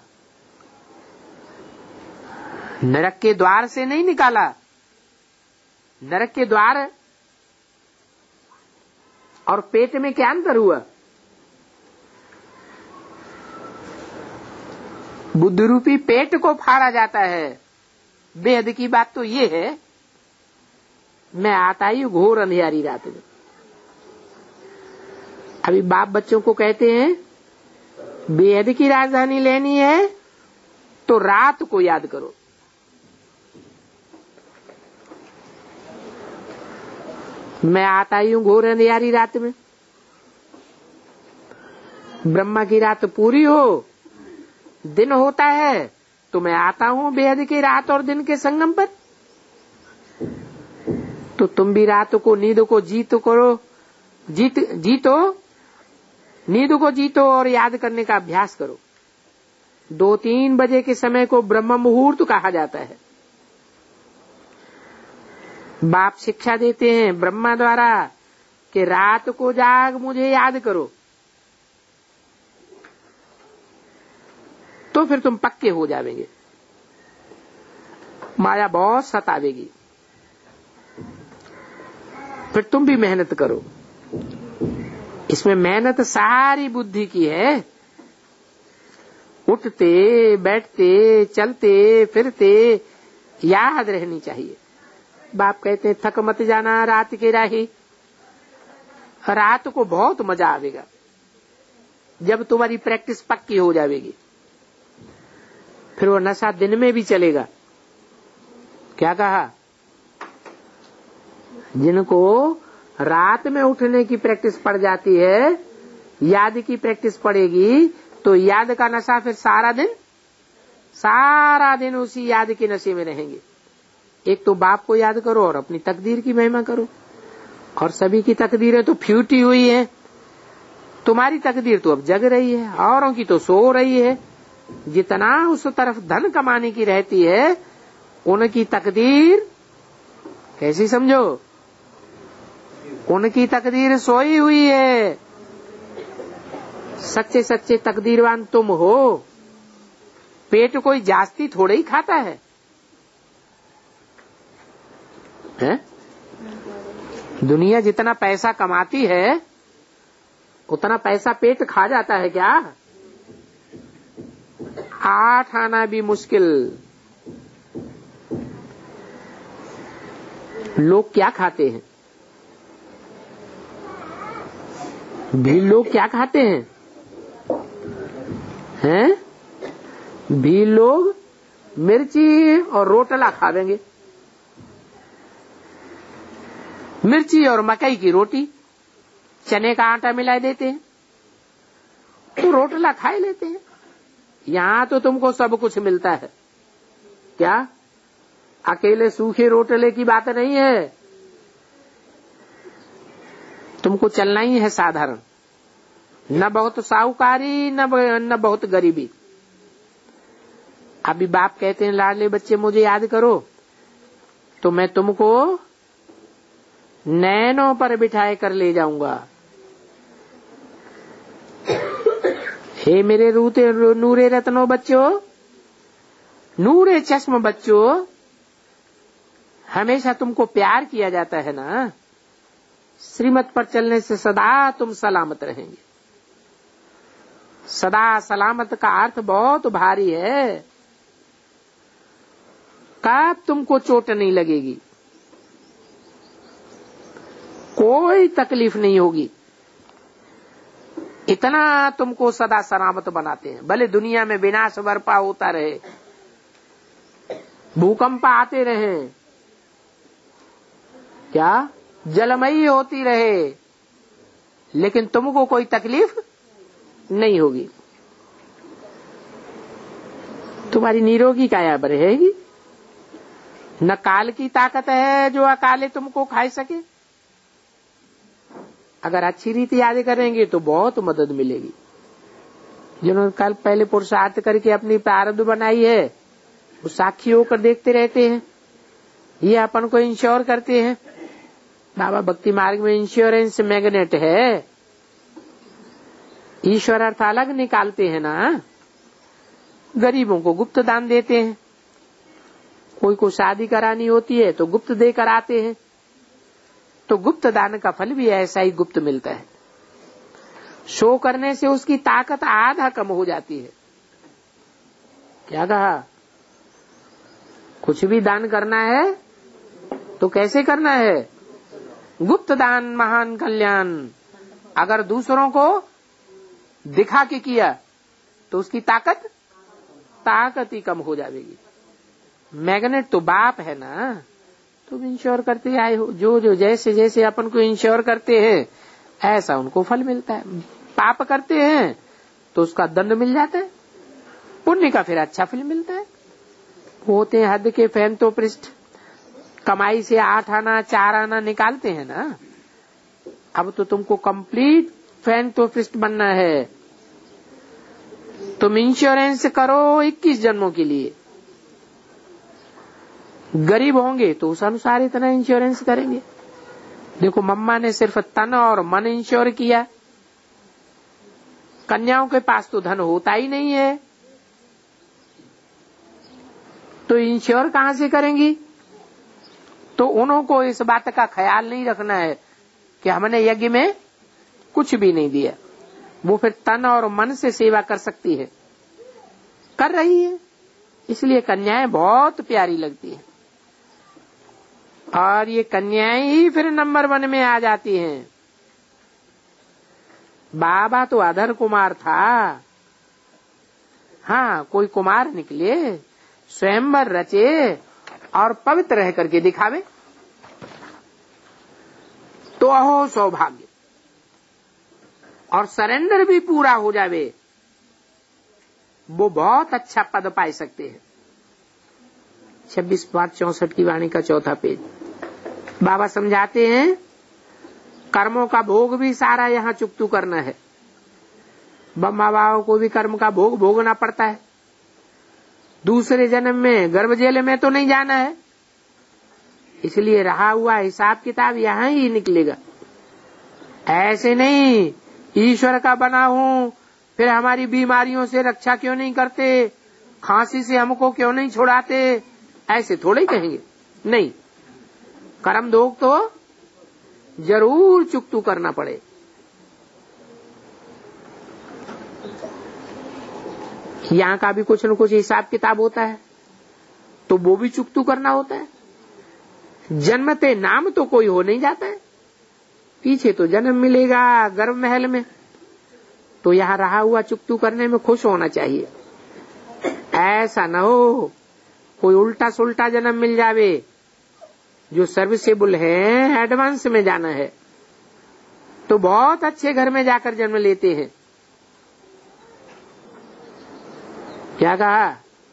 S1: नरक के द्वार से नहीं निकाला। नरक के द्वार और पेट में क्या अंतर हुआ? बुद्धि रूपी पेट को फाड़ा जाता है। बेहद की बात तो ये है, मैं आता ही घोर अंधियारी रात में। अभी बाप बच्चों को कहते हैं बेहद की राजधानी लेनी है तो रात को याद करो। मैं आता ही हूं घोर अंधियारी रात में। ब्रह्मा की रात पूरी हो, दिन होता है, तो मैं आता हूं बेहद की रात और दिन के संगम पर। तो तुम भी रात को नींद को जीतो, नींद को जीतो और याद करने का अभ्यास करो। 2-3 बजे के समय को ब्रह्म मुहूर्त कहा जाता है। बाप शिक्षा देते हैं ब्रह्मा द्वारा कि रात को जाग मुझे याद करो, तो फिर तुम पक्के हो जावेंगे। माया बहुत सतावेगी, फिर तुम भी मेहनत करो। इसमें मेहनत सारी बुद्धि की है। उठते बैठते चलते फिरते याद रहनी चाहिए। बाप कहते हैं थक मत जाना रात के राही। रात को बहुत मजा आवेगा जब तुम्हारी प्रैक्टिस पक्की हो जाएगी। फिर वो नशा दिन में भी चलेगा। क्या कहा? जिनको रात में उठने की प्रैक्टिस पड़ जाती है, याद की प्रैक्टिस पड़ेगी, तो याद का नशा फिर सारा दिन उसी याद के नशे में रहेंगे। एक तो बाप को याद करो और अपनी तकदीर की महिमा करो। और सभी की तकदीरें तो फ्यूटी हुई है। तुम्हारी तकदीर तो अब जग रही है, औरों की तो सो रही है। जितना उस तरफ धन कमाने की रहती है, उनकी तकदीर कैसी समझो? उनकी तकदीर सोई हुई है। सच्चे सच्चे तकदीरवान तुम हो। पेट कोई जास्ती थोड़ा ही खाता है, हैं? दुनिया जितना पैसा कमाती है उतना पैसा पेट खा जाता है क्या? 8 आना भी मुश्किल। लोग क्या खाते हैं? भी लोग क्या खाते हैं? भी लोग मिर्ची और रोटला खावेंगे। मिर्ची और मकई की रोटी, चने का आटा मिला देते हैं तो रोटला खा लेते हैं। यहां तो तुमको सब कुछ मिलता है। क्या अकेले सूखे रोटले की बात नहीं है। तुमको चलना ही है साधारण, न बहुत साहूकारी न बहुत गरीबी। अभी बाप कहते हैं लाडले बच्चे मुझे याद करो, तो मैं तुमको नैनों पर बिठाए कर ले जाऊंगा। हे मेरे नूरे रत्नों बच्चों, नूरे चश्म बच्चों, हमेशा तुमको प्यार किया जाता है ना। श्रीमत पर चलने से सदा तुम सलामत रहेंगे। सदा सलामत का अर्थ बहुत भारी है। कब तुमको चोट नहीं लगेगी, कोई तकलीफ नहीं होगी, इतना तुमको सदा सलामत बनाते हैं। भले दुनिया में विनाश बर्पा होता रहे, भूकंप आते रहे, क्या जलमयी होती रहे, लेकिन तुमको कोई तकलीफ नहीं होगी। तुम्हारी निरोगी काया रहेगी, न काल की ताकत है जो अकाले तुमको खाए सके। अगर अच्छी रीति याद करेंगे तो बहुत मदद मिलेगी। जिन्होंने कल पहले पुरुषार्थ करके अपनी प्रारब्ध बनाई है वो साक्षी होकर देखते रहते हैं। ये अपन को इंश्योर करते हैं। बाबा भक्ति मार्ग में इंश्योरेंस मैग्नेट है। ईश्वर अर्थ अलग निकालते हैं ना। गरीबों को गुप्त दान देते हैं। कोई को शादी करानी होती है तो गुप्त देकर आते हैं। तो गुप्त दान का फल भी ऐसा ही गुप्त मिलता है। शो करने से उसकी ताकत आधा कम हो जाती है। क्या कहा? कुछ भी दान करना है तो कैसे करना है? गुप्त दान महान कल्याण। अगर दूसरों को दिखा के किया तो उसकी ताकत ही कम हो जाएगी। मैग्नेट तो बाप है ना। तुम इंश्योर करते आए हो। जो जैसे जैसे अपन को इंश्योर करते हैं ऐसा उनको फल मिलता है। पाप करते हैं तो उसका दंड मिल जाता है। पुण्य का फिर अच्छा फल मिलता है। होते हैं हद के फैन तो पृष्ठ। कमाई से 8 आना 4 आना निकालते हैं ना। अब तो तुमको कंप्लीट फैन तो पृष्ठ बनना है। तुम इंश्योरेंस करो 21 जन्मों के लिए। गरीब होंगे तो उस अनुसार इतना इंश्योरेंस करेंगे। देखो मम्मा ने सिर्फ तन और मन इंश्योर किया। कन्याओं के पास तो धन होता ही नहीं है तो इंश्योर कहां से करेंगी? तो उनको इस बात का ख्याल नहीं रखना है कि हमने यज्ञ में कुछ भी नहीं दिया। वो फिर तन और मन से सेवा कर सकती है, कर रही है। इसलिए कन्याएं बहुत प्यारी लगती है। और ये कन्याएं ही फिर नंबर 1 में आ जाती हैं। बाबा तो अधर कुमार था। हाँ, कोई कुमार निकले, स्वयंवर रचे और पवित्र रह करके दिखावे तो अहो सौभाग्य। और सरेंडर भी पूरा हो जावे, वो बहुत अच्छा पद पाई सकते हैं। 26/5/64 की वाणी का 4था पेज। बाबा समझाते हैं कर्मों का भोग भी सारा यहाँ चुकतू करना है। माँ बाबा को भी कर्म का भोग भोगना पड़ता है। दूसरे जन्म में गर्भ जेल में तो नहीं जाना है। इसलिए रहा हुआ हिसाब किताब यहाँ ही निकलेगा। ऐसे नहीं ईश्वर का बना हूँ फिर हमारी बीमारियों से रक्षा क्यों नहीं करते, खांसी से हमको क्यों नहीं छुड़ाते, ऐसे थोड़े ही कहेंगे। नहीं, कर्म भोग तो जरूर चुकतू करना पड़े। यहाँ का भी कुछ न कुछ हिसाब किताब होता है तो वो भी चुकतू करना होता है। जन्मते नाम तो कोई हो नहीं जाता है। पीछे तो जन्म मिलेगा गर्भ महल में। तो यहाँ रहा हुआ चुकतू करने में खुश होना चाहिए। ऐसा न हो कोई उल्टा सुल्टा जन्म मिल जावे। जो सर्विसेबल है एडवांस में जाना है तो बहुत अच्छे घर में जाकर जन्म लेते हैं। क्या कहा?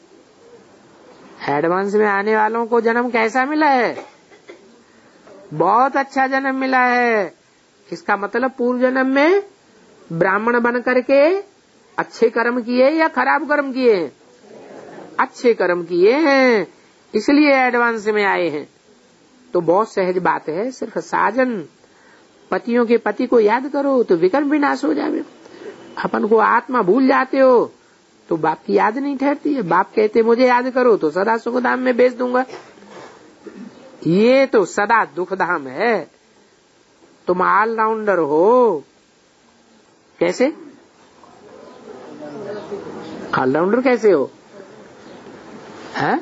S1: एडवांस में आने वालों को जन्म कैसा मिला है? बहुत अच्छा जन्म मिला है। इसका मतलब पूर्व जन्म में ब्राह्मण बन करके अच्छे कर्म किए या खराब कर्म किए? अच्छे कर्म किए हैं, इसलिए एडवांस में आए हैं। तो बहुत सहज बात है। सिर्फ साजन पतियों के पति को याद करो तो विकर्म विनाश हो जाए। अपन को आत्मा भूल जाते हो तो बाप की याद नहीं ठहरती है। बाप कहते मुझे याद करो तो सदा सुखधाम में बेच दूंगा। ये तो सदा दुखधाम है। तुम ऑलराउंडर हो। कैसे ऑलराउंडर कैसे हो? है?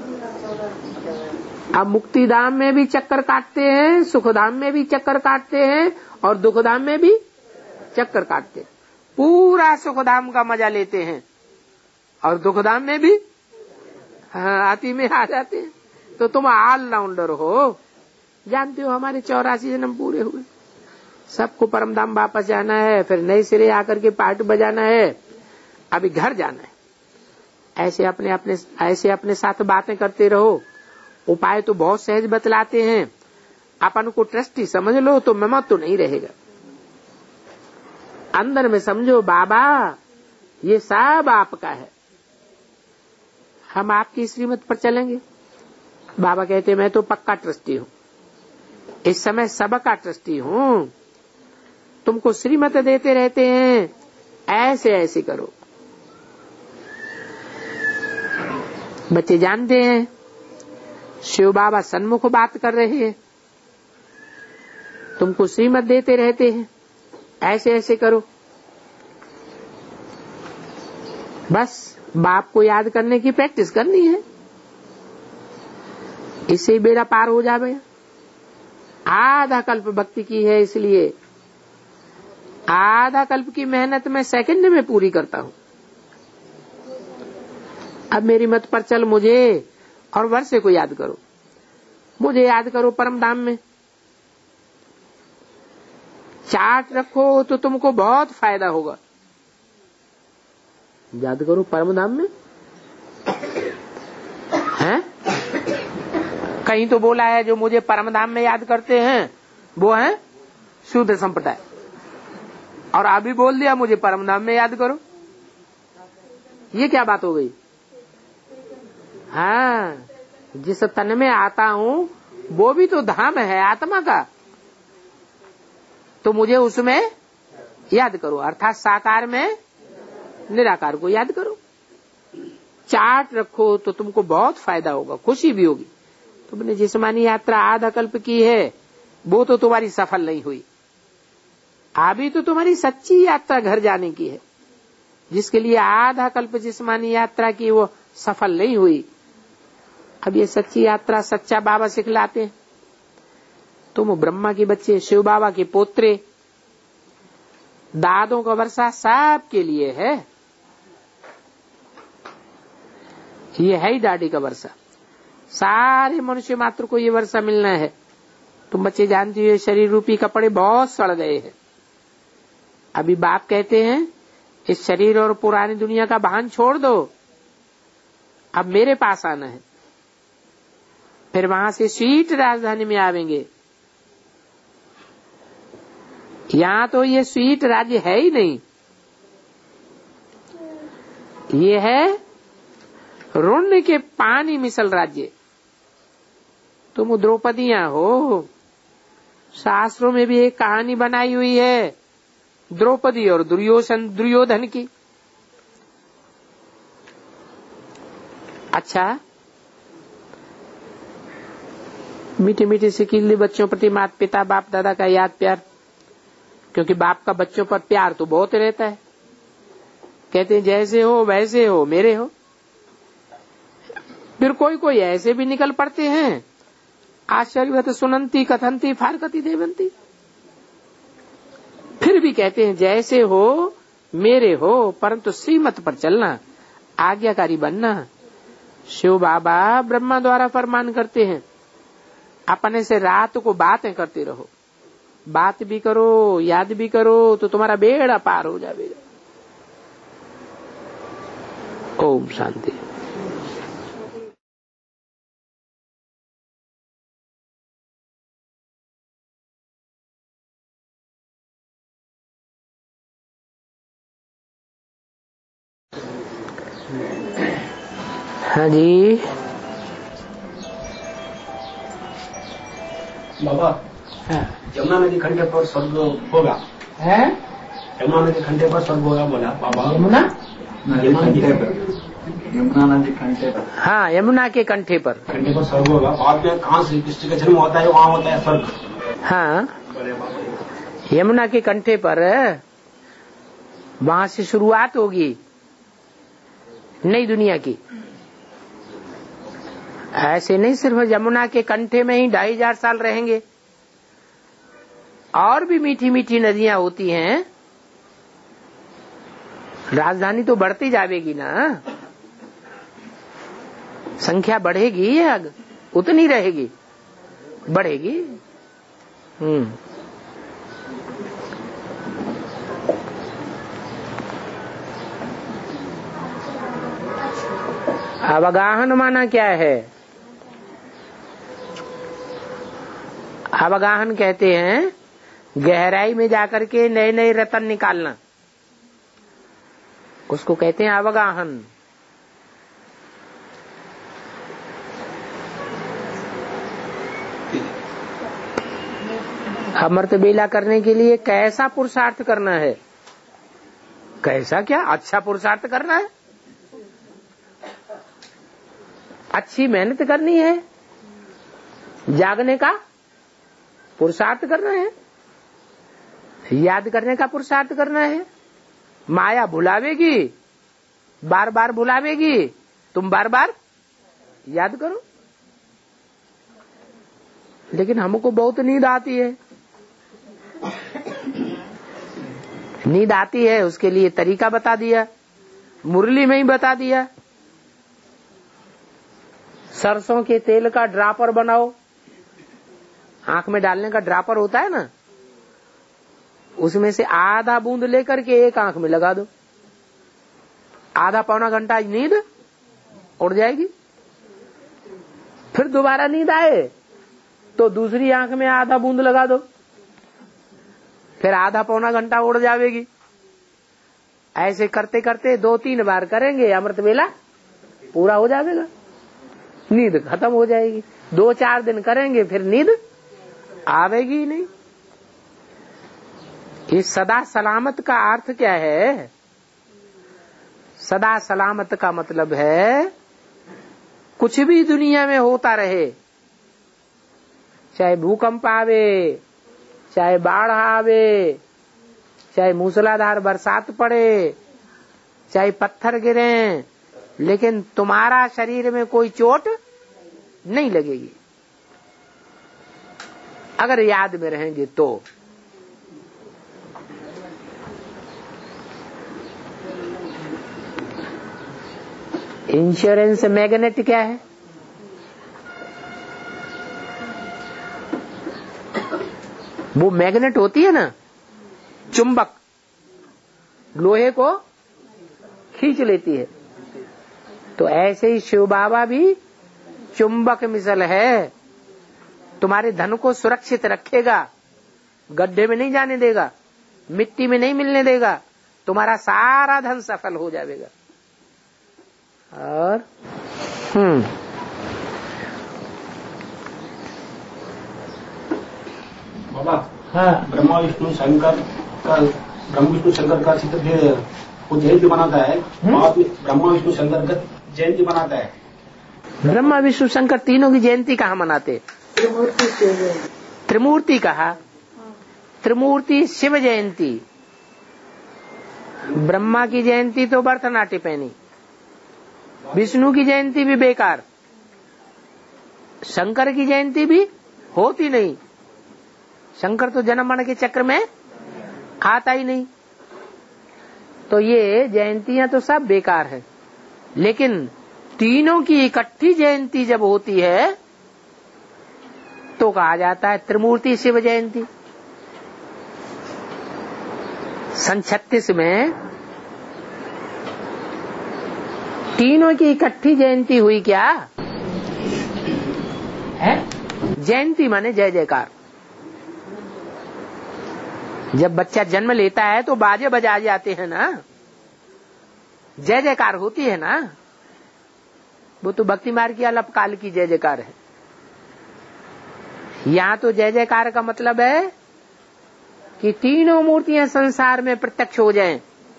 S1: अब मुक्तिधाम में भी चक्कर काटते हैं, सुखधाम में भी चक्कर काटते हैं और दुखधाम में भी चक्कर काटते हैं। पूरा सुखधाम का मजा लेते हैं और दुखधाम में भी आती में आ जाते हैं। तो तुम ऑलराउंडर हो। जानते हो हमारे 84 जन्म पूरे हुए। सबको परमधाम वापस जाना है, फिर नए सिरे आकर के पार्ट बजाना है, अभी घर जाना है। ऐसे अपने साथ बातें करते रहो। उपाय तो बहुत सहज बतलाते हैं, अपन को ट्रस्टी समझ लो तो ममत्व तो नहीं रहेगा। अंदर में समझो बाबा ये सब आपका है, हम आपकी श्रीमत पर चलेंगे। बाबा कहते मैं तो पक्का ट्रस्टी हूँ, इस समय सबका ट्रस्टी हूँ, तुमको श्रीमत देते रहते हैं, ऐसे ऐसे करो। बच्चे जानते हैं शिव बाबा सन्मुख बात कर रहे हैं, तुमको श्रीमत देते रहते हैं, ऐसे ऐसे करो। बस बाप को याद करने की प्रैक्टिस करनी है, इससे बेड़ा पार हो जावे। आधा कल्प भक्ति की है, इसलिए आधा कल्प की मेहनत मैं सेकंड में पूरी करता हूं। अब मेरी मत पर चल, मुझे और वर्षे को याद करो, मुझे याद करो परम धाम में। चार्ट रखो तो तुमको बहुत फायदा होगा। याद करो परम धाम में हैं? कहीं तो बोला है जो मुझे परम धाम में याद करते हैं वो है शूद्र संप्रदाय, और अभी बोल दिया मुझे परम धाम में याद करो। ये क्या बात हो गई? हाँ, जिस तन में आता हूँ वो भी तो धाम है आत्मा का, तो मुझे उसमें याद करो, अर्थात साकार में निराकार को याद करो। चार्ट रखो तो तुमको बहुत फायदा होगा, खुशी भी होगी। तुमने जिस्मानी यात्रा आधा कल्प की है वो तो तुम्हारी सफल नहीं हुई, अभी तो तुम्हारी सच्ची यात्रा घर जाने की है। जिसके लिए आधा कल्प जिस्मानी यात्रा की वो सफल नहीं हुई, अब ये सच्ची यात्रा सच्चा बाबा सिखलाते हैं। तुम ब्रह्मा के बच्चे, शिव बाबा के पोत्रे, दादों का वर्षा सबके लिए है। ये है ही दादी का वर्षा, सारे मनुष्य मात्र को ये वर्षा मिलना है। तुम बच्चे जानते हो शरीर रूपी कपड़े बहुत सड़ गए हैं। अभी बाप कहते हैं इस शरीर और पुरानी दुनिया का बहान छोड़ दो, अब मेरे पास आना है। फिर वहां से स्वीट राजधानी में आवेंगे। यहां तो ये स्वीट राज्य है ही नहीं, ये है ऋण के पानी मिसल राज्य। तुम द्रौपदियां हो, शास्त्रों में भी एक कहानी बनाई हुई है द्रौपदी और दुर्योधन की। अच्छा, मीठी मीठी सिकीली बच्चों प्रति माता पिता बाप दादा का याद प्यार, क्योंकि बाप का बच्चों पर प्यार तो बहुत रहता है। कहते हैं जैसे हो वैसे हो, मेरे हो। फिर कोई कोई ऐसे भी निकल पड़ते हैं, आश्चर्यवत सुनंती कथंती फारकती देवंती। फिर भी कहते हैं जैसे हो मेरे हो, परंतु श्रीमत पर चलना, आज्ञाकारी बनना। शिव बाबा ब्रह्मा द्वारा फरमान करते हैं, अपने से रात को बातें करते रहो, बात भी करो याद भी करो तो तुम्हारा बेड़ा पार हो जाएगा। ओम शांति। हाँ जी
S2: बाबा, यमुना नदी कंठे पर स्वर्ग होगा
S1: है?
S2: यमुना नदी कंठे पर स्वर्ग होगा बोला बाबा।
S1: यमुना
S2: नदी कंठे पर
S1: हाँ, यमुना के कंठे पर
S2: स्वर्ग होगा। बाद में कहाँ श्री कृष्ण का जन्म होता है वहाँ होता है स्वर्ग।
S1: हाँ, यमुना के कंठे पर वहां से शुरुआत होगी नई दुनिया की। ऐसे नहीं सिर्फ यमुना के कंठे में ही 2500 साल रहेंगे, और भी मीठी मीठी नदियां होती हैं। राजधानी तो बढ़ती जाएगी ना, संख्या बढ़ेगी या उतनी रहेगी? बढ़ेगी। अवगाहन माना क्या है? अवगाहन कहते हैं गहराई में जाकर के नए नए रतन निकालना, उसको कहते हैं अवगाहन। अमृत बेला करने के लिए कैसा पुरुषार्थ करना है? कैसा क्या, अच्छा पुरुषार्थ करना है, अच्छी मेहनत करनी है, जागने का पुरुषार्थ करना है, याद करने का पुरुषार्थ करना है। माया भुलावेगी, बार बार भुलावेगी, तुम बार बार याद करो। लेकिन हमको बहुत नींद आती है, नींद आती है, उसके लिए तरीका बता दिया, मुरली में ही बता दिया। सरसों के तेल का ड्रापर बनाओ, आंख में डालने का ड्रापर होता है ना, उसमें से आधा बूंद लेकर के एक आंख में लगा दो, आधा पौना घंटा नींद उड़ जाएगी। फिर दोबारा नींद आए तो दूसरी आंख में आधा बूंद लगा दो, फिर आधा पौना घंटा उड़ जाएगी। ऐसे करते करते 2-3 बार करेंगे, अमृत वेला पूरा हो जाएगा, नींद खत्म हो जाएगी। 2-4 दिन करेंगे, फिर नींद आवेगी ही नहीं। ये सदा सलामत का अर्थ क्या है? सदा सलामत का मतलब है कुछ भी दुनिया में होता रहे, चाहे भूकंप आवे, चाहे बाढ़ आवे, चाहे मूसलाधार बरसात पड़े, चाहे पत्थर गिरे, लेकिन तुम्हारा शरीर में कोई चोट नहीं लगेगी अगर याद में रहेंगे तो। इंश्योरेंस मैग्नेट क्या है? वो मैग्नेट होती है ना, चुंबक, लोहे को खींच लेती है। तो ऐसे ही शिव बाबा भी चुंबक मिसल है, तुम्हारे धन को सुरक्षित रखेगा, गड्ढे में नहीं जाने देगा, मिट्टी में नहीं मिलने देगा, तुम्हारा सारा धन सफल हो जाएगा। और
S2: बाबा,
S1: हाँ,
S2: ब्रह्मा विष्णु शंकर का चित्र वो जयंती बनाता है, और ब्रह्मा विष्णु शंकर का जयंती बनाता है।
S1: ब्रह्मा विष्णु शंकर तीनों की जयंती कहाँ मनाते? त्रिमूर्ति कहा, त्रिमूर्ति शिव जयंती। ब्रह्मा की जयंती तो भरतनाट्य पहनी, विष्णु की जयंती भी बेकार, शंकर की जयंती भी होती नहीं। शंकर तो जन्म मरण के चक्र में आता ही नहीं, तो ये जयंतियां तो सब बेकार है। लेकिन तीनों की इकट्ठी जयंती जब होती है तो कहा जाता है त्रिमूर्ति शिव जयंती। सन 36 में तीनों की इकट्ठी जयंती हुई। क्या है जयंती? माने जय जयकार। जब बच्चा जन्म लेता है तो बाजे बजाए जाते हैं ना, जय जयकार होती है ना, वो तो भक्ति मार्ग की अल्पकाल की जय जयकार है। यहाँ तो जय जयकार का मतलब है कि तीनों मूर्तियां संसार में प्रत्यक्ष हो जाएं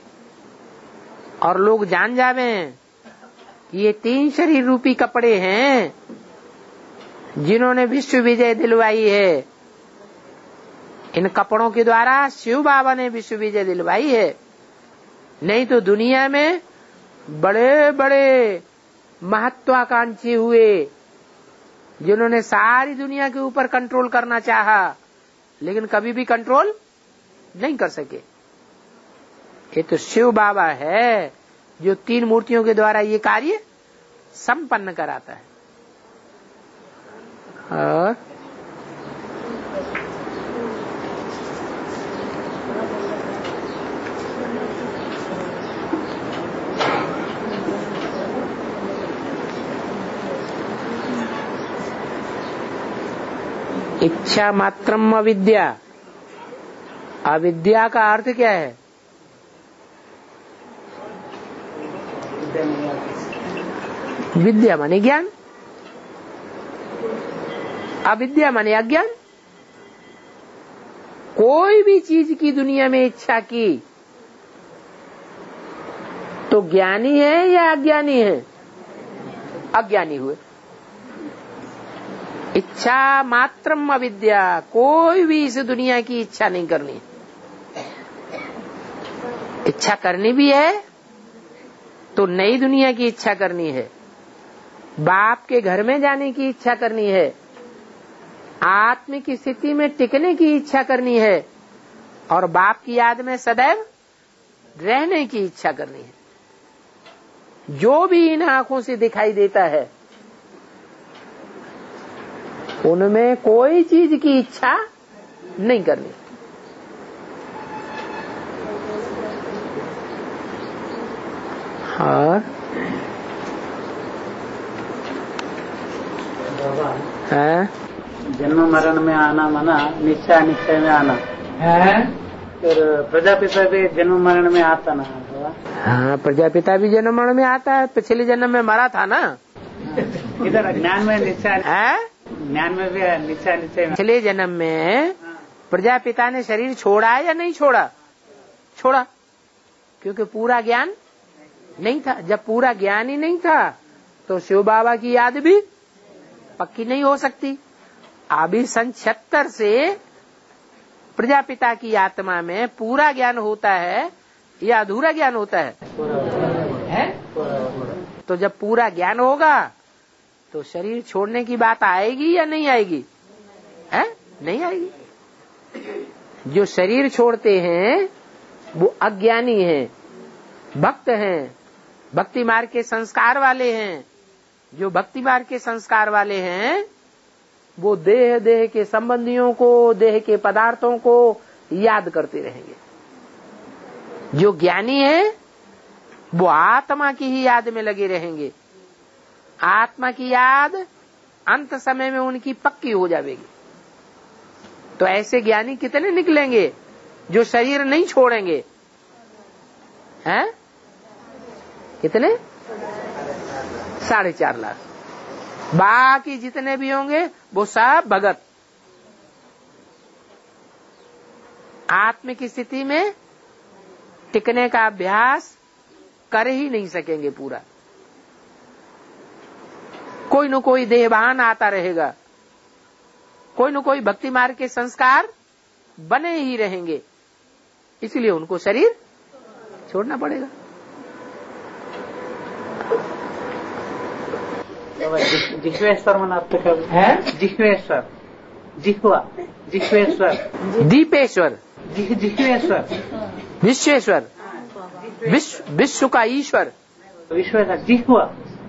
S1: और लोग जान जावें कि ये 3 शरीर रूपी कपड़े हैं जिन्होंने विश्व विजय दिलवाई है। इन कपड़ों के द्वारा शिव बाबा ने विश्व विजय दिलवाई है। नहीं तो दुनिया में बड़े बड़े महत्वाकांक्षी हुए जिन्होंने सारी दुनिया के ऊपर कंट्रोल करना चाहा, लेकिन कभी भी कंट्रोल नहीं कर सके। ये तो शिव बाबा है जो 3 मूर्तियों के द्वारा ये कार्य संपन्न कराता है। और इच्छा मात्रम अविद्या। अविद्या का अर्थ क्या है? विद्या माने ज्ञान, अविद्या माने अज्ञान। कोई भी चीज की दुनिया में इच्छा की तो ज्ञानी है या अज्ञानी है? अज्ञानी हुए। इच्छा मात्रम अविद्या, कोई भी इस दुनिया की इच्छा नहीं करनी। इच्छा करनी भी है तो नई दुनिया की इच्छा करनी है, बाप के घर में जाने की इच्छा करनी है, आत्म की स्थिति में टिकने की इच्छा करनी है और बाप की याद में सदैव रहने की इच्छा करनी है। जो भी इन आंखों से दिखाई देता है उनमें कोई चीज की इच्छा नहीं करनी। और
S2: जन्म मरण में आना माना निश्चय निश्चय में आना है। फिर प्रजापिता भी जन्म मरण में आता ना।
S1: हाँ, प्रजापिता भी जन्म मरण में आता है। पिछले जन्म में मरा था ना।
S2: इधर ज्ञान में निश्चय
S1: है,
S2: ज्ञान में भी निश्चय निश्चय।
S1: पिछले जन्म में प्रजापिता ने शरीर छोड़ा या नहीं छोड़ा? छोड़ा, क्योंकि पूरा ज्ञान नहीं था। जब पूरा ज्ञान ही नहीं था तो शिव बाबा की याद भी पक्की नहीं हो सकती। अभी सन 76 से प्रजापिता की आत्मा में पूरा ज्ञान होता है या अधूरा ज्ञान होता है? तो जब पूरा ज्ञान होगा तो शरीर छोड़ने की बात आएगी या नहीं आएगी? है? नहीं आएगी। जो शरीर छोड़ते हैं वो अज्ञानी हैं, भक्त हैं, भक्ति मार्ग के संस्कार वाले हैं। जो भक्ति मार्ग के संस्कार वाले हैं वो देह के संबंधियों को, देह के पदार्थों को याद करते रहेंगे। जो ज्ञानी है वो आत्मा की ही याद में लगे रहेंगे। आत्मा की याद अंत समय में उनकी पक्की हो जाएगी। तो ऐसे ज्ञानी कितने निकलेंगे जो शरीर नहीं छोड़ेंगे? हैं? कितने? 4.5 लाख। बाकी जितने भी होंगे वो सब भगत। आत्म की स्थिति में टिकने का अभ्यास कर ही नहीं सकेंगे पूरा। कोई न कोई देहभान आता रहेगा, कोई न कोई भक्ति मार्ग के संस्कार बने ही रहेंगे, इसलिए उनको शरीर छोड़ना पड़ेगा।
S2: जिह्वेश्वर मन आपको क्या है? जिह्वेश्वर, जिह्वा, जिह्वेश्वर,
S1: दीपेश्वर,
S2: जिह्वेश्वर,
S1: विश्वेश्वर, विश्व का ईश्वर,
S2: विश्वेश्वर, जिह्वा,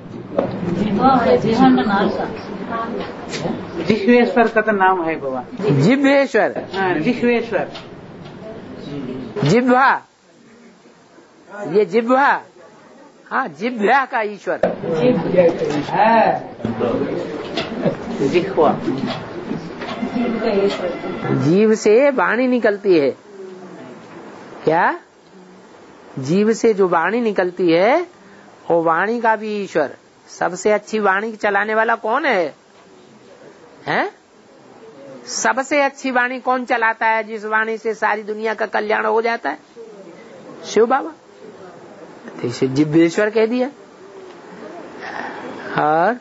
S2: जिह्वेश्वर का तो नाम है बाबा।
S1: जिह्वेश्वर,
S2: जिह्वेश्वर,
S1: जिह्वा, ये जिह्वा, हाँ, जिह्वा का ईश्वर,
S2: जिह्वा।
S1: जीव से वाणी निकलती है। क्या? जीव से जो वाणी निकलती है वो वाणी का भी ईश्वर। सबसे अच्छी वाणी चलाने वाला कौन है? हैं? सबसे अच्छी वाणी कौन चलाता है? जिस वाणी से सारी दुनिया का कल्याण हो जाता है? शिव बाबा। तो इसे जिह्वेश्वर कह दिया। और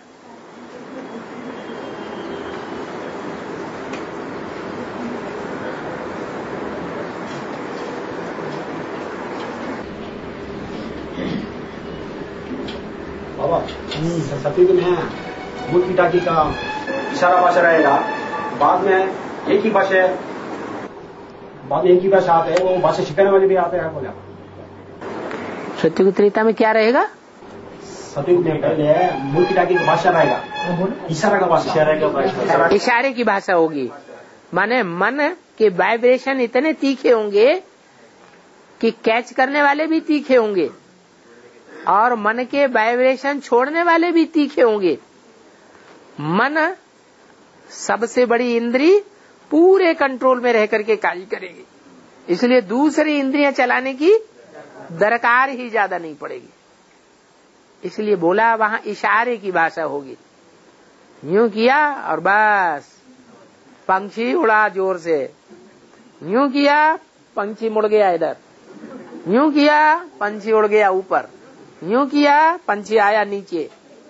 S2: बाबा सत्युग में मूर्ति टाकी का इशारा भाषा रहेगा, बाद में एक ही भाषा, बाद में एक ही भाषा आते हैं, वो भाषा सिखाने वाले भी आते हैं। बोला
S1: सत्युग त्रेता में क्या रहेगा?
S2: सत्युग में पहले मूर्ति टाकी का भाषा रहेगा, इशारा का भाषा,
S1: इशारे की भाषा होगी। माने मन के वाइब्रेशन इतने तीखे होंगे कि कैच करने वाले भी तीखे होंगे और मन के वाइब्रेशन छोड़ने वाले भी तीखे होंगे। मन सबसे बड़ी इंद्री पूरे कंट्रोल में रह करके कार्य करेगी, इसलिए दूसरी इंद्रियां चलाने की दरकार ही ज्यादा नहीं पड़ेगी। इसलिए बोला वहां इशारे की भाषा होगी, यूं किया और बस पंछी उड़ा जोर से, यूं किया पंछी मुड़ गया इधर, यूं किया पंछी उड़ गया ऊपर, यूं किया पंछी आया नीचे।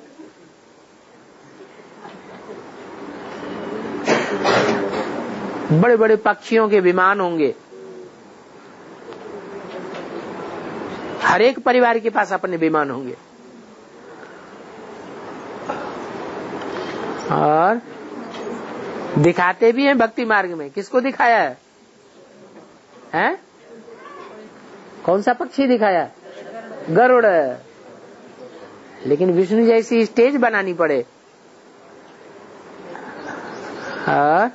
S1: बड़े बड़े पक्षियों के विमान होंगे, हर एक परिवार के पास अपने विमान होंगे, और दिखाते भी हैं भक्ति मार्ग में। किसको दिखाया है? हैं? कौन सा पक्षी दिखाया? गरुड़। लेकिन विष्णु जैसी स्टेज बनानी पड़े। और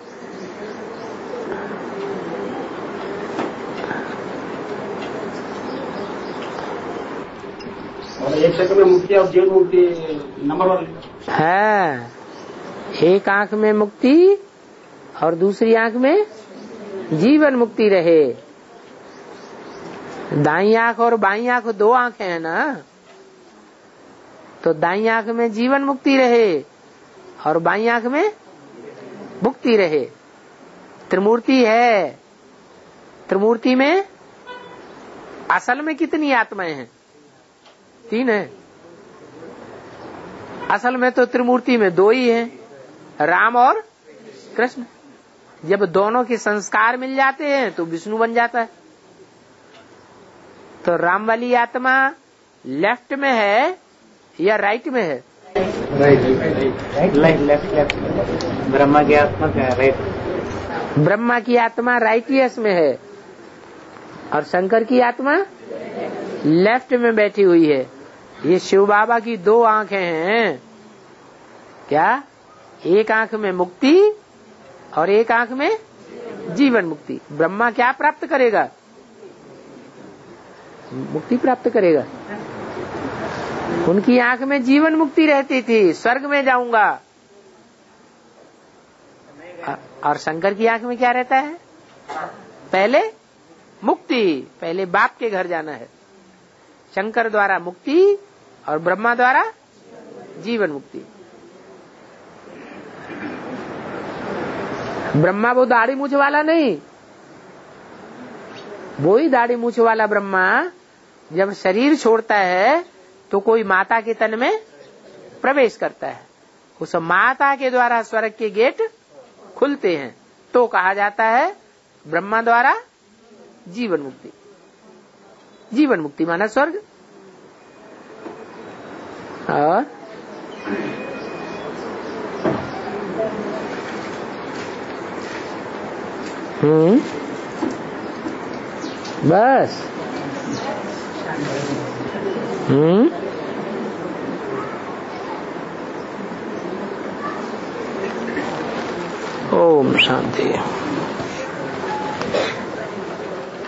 S2: एक सेकंड में मुक्ति और जीवन मुक्ति नंबर 1
S1: है। एक आंख में मुक्ति और दूसरी आंख में जीवन मुक्ति रहे। दाई आंख और बाई आंख दो आंखें हैं ना, तो दाई आंख में जीवन मुक्ति रहे और बाई आंख में मुक्ति रहे। त्रिमूर्ति है। त्रिमूर्ति में असल में कितनी आत्माएं हैं? 3 है। असल में तो त्रिमूर्ति में 2 ही हैं, राम और कृष्ण। जब दोनों के संस्कार मिल जाते हैं तो विष्णु बन जाता है। तो राम वाली आत्मा लेफ्ट में है या राइट में है?
S3: लेफ्ट। ब्रह्मा की आत्मा क्या है? राइट।
S1: ब्रह्मा की आत्मा राइटियस में है और शंकर की आत्मा लेफ्ट में बैठी हुई है। ये शिव बाबा की 2 आंखें हैं। क्या? एक आंख में मुक्ति और एक आंख में जीवन मुक्ति। ब्रह्मा क्या प्राप्त करेगा? मुक्ति प्राप्त करेगा। उनकी आंख में जीवन मुक्ति रहती थी, स्वर्ग में जाऊंगा। और शंकर की आंख में क्या रहता है? पहले मुक्ति, पहले बाप के घर जाना है। शंकर द्वारा मुक्ति और ब्रह्मा द्वारा जीवन मुक्ति। ब्रह्मा वो दाढ़ी मूछ वाला नहीं, वो ही दाढ़ी मूछ वाला ब्रह्मा जब शरीर छोड़ता है तो कोई माता के तन में प्रवेश करता है। उस माता के द्वारा स्वर्ग के गेट खुलते हैं, तो कहा जाता है ब्रह्मा द्वारा जीवन मुक्ति। जीवन मुक्ति माना स्वर्ग। और बस ओम शांति।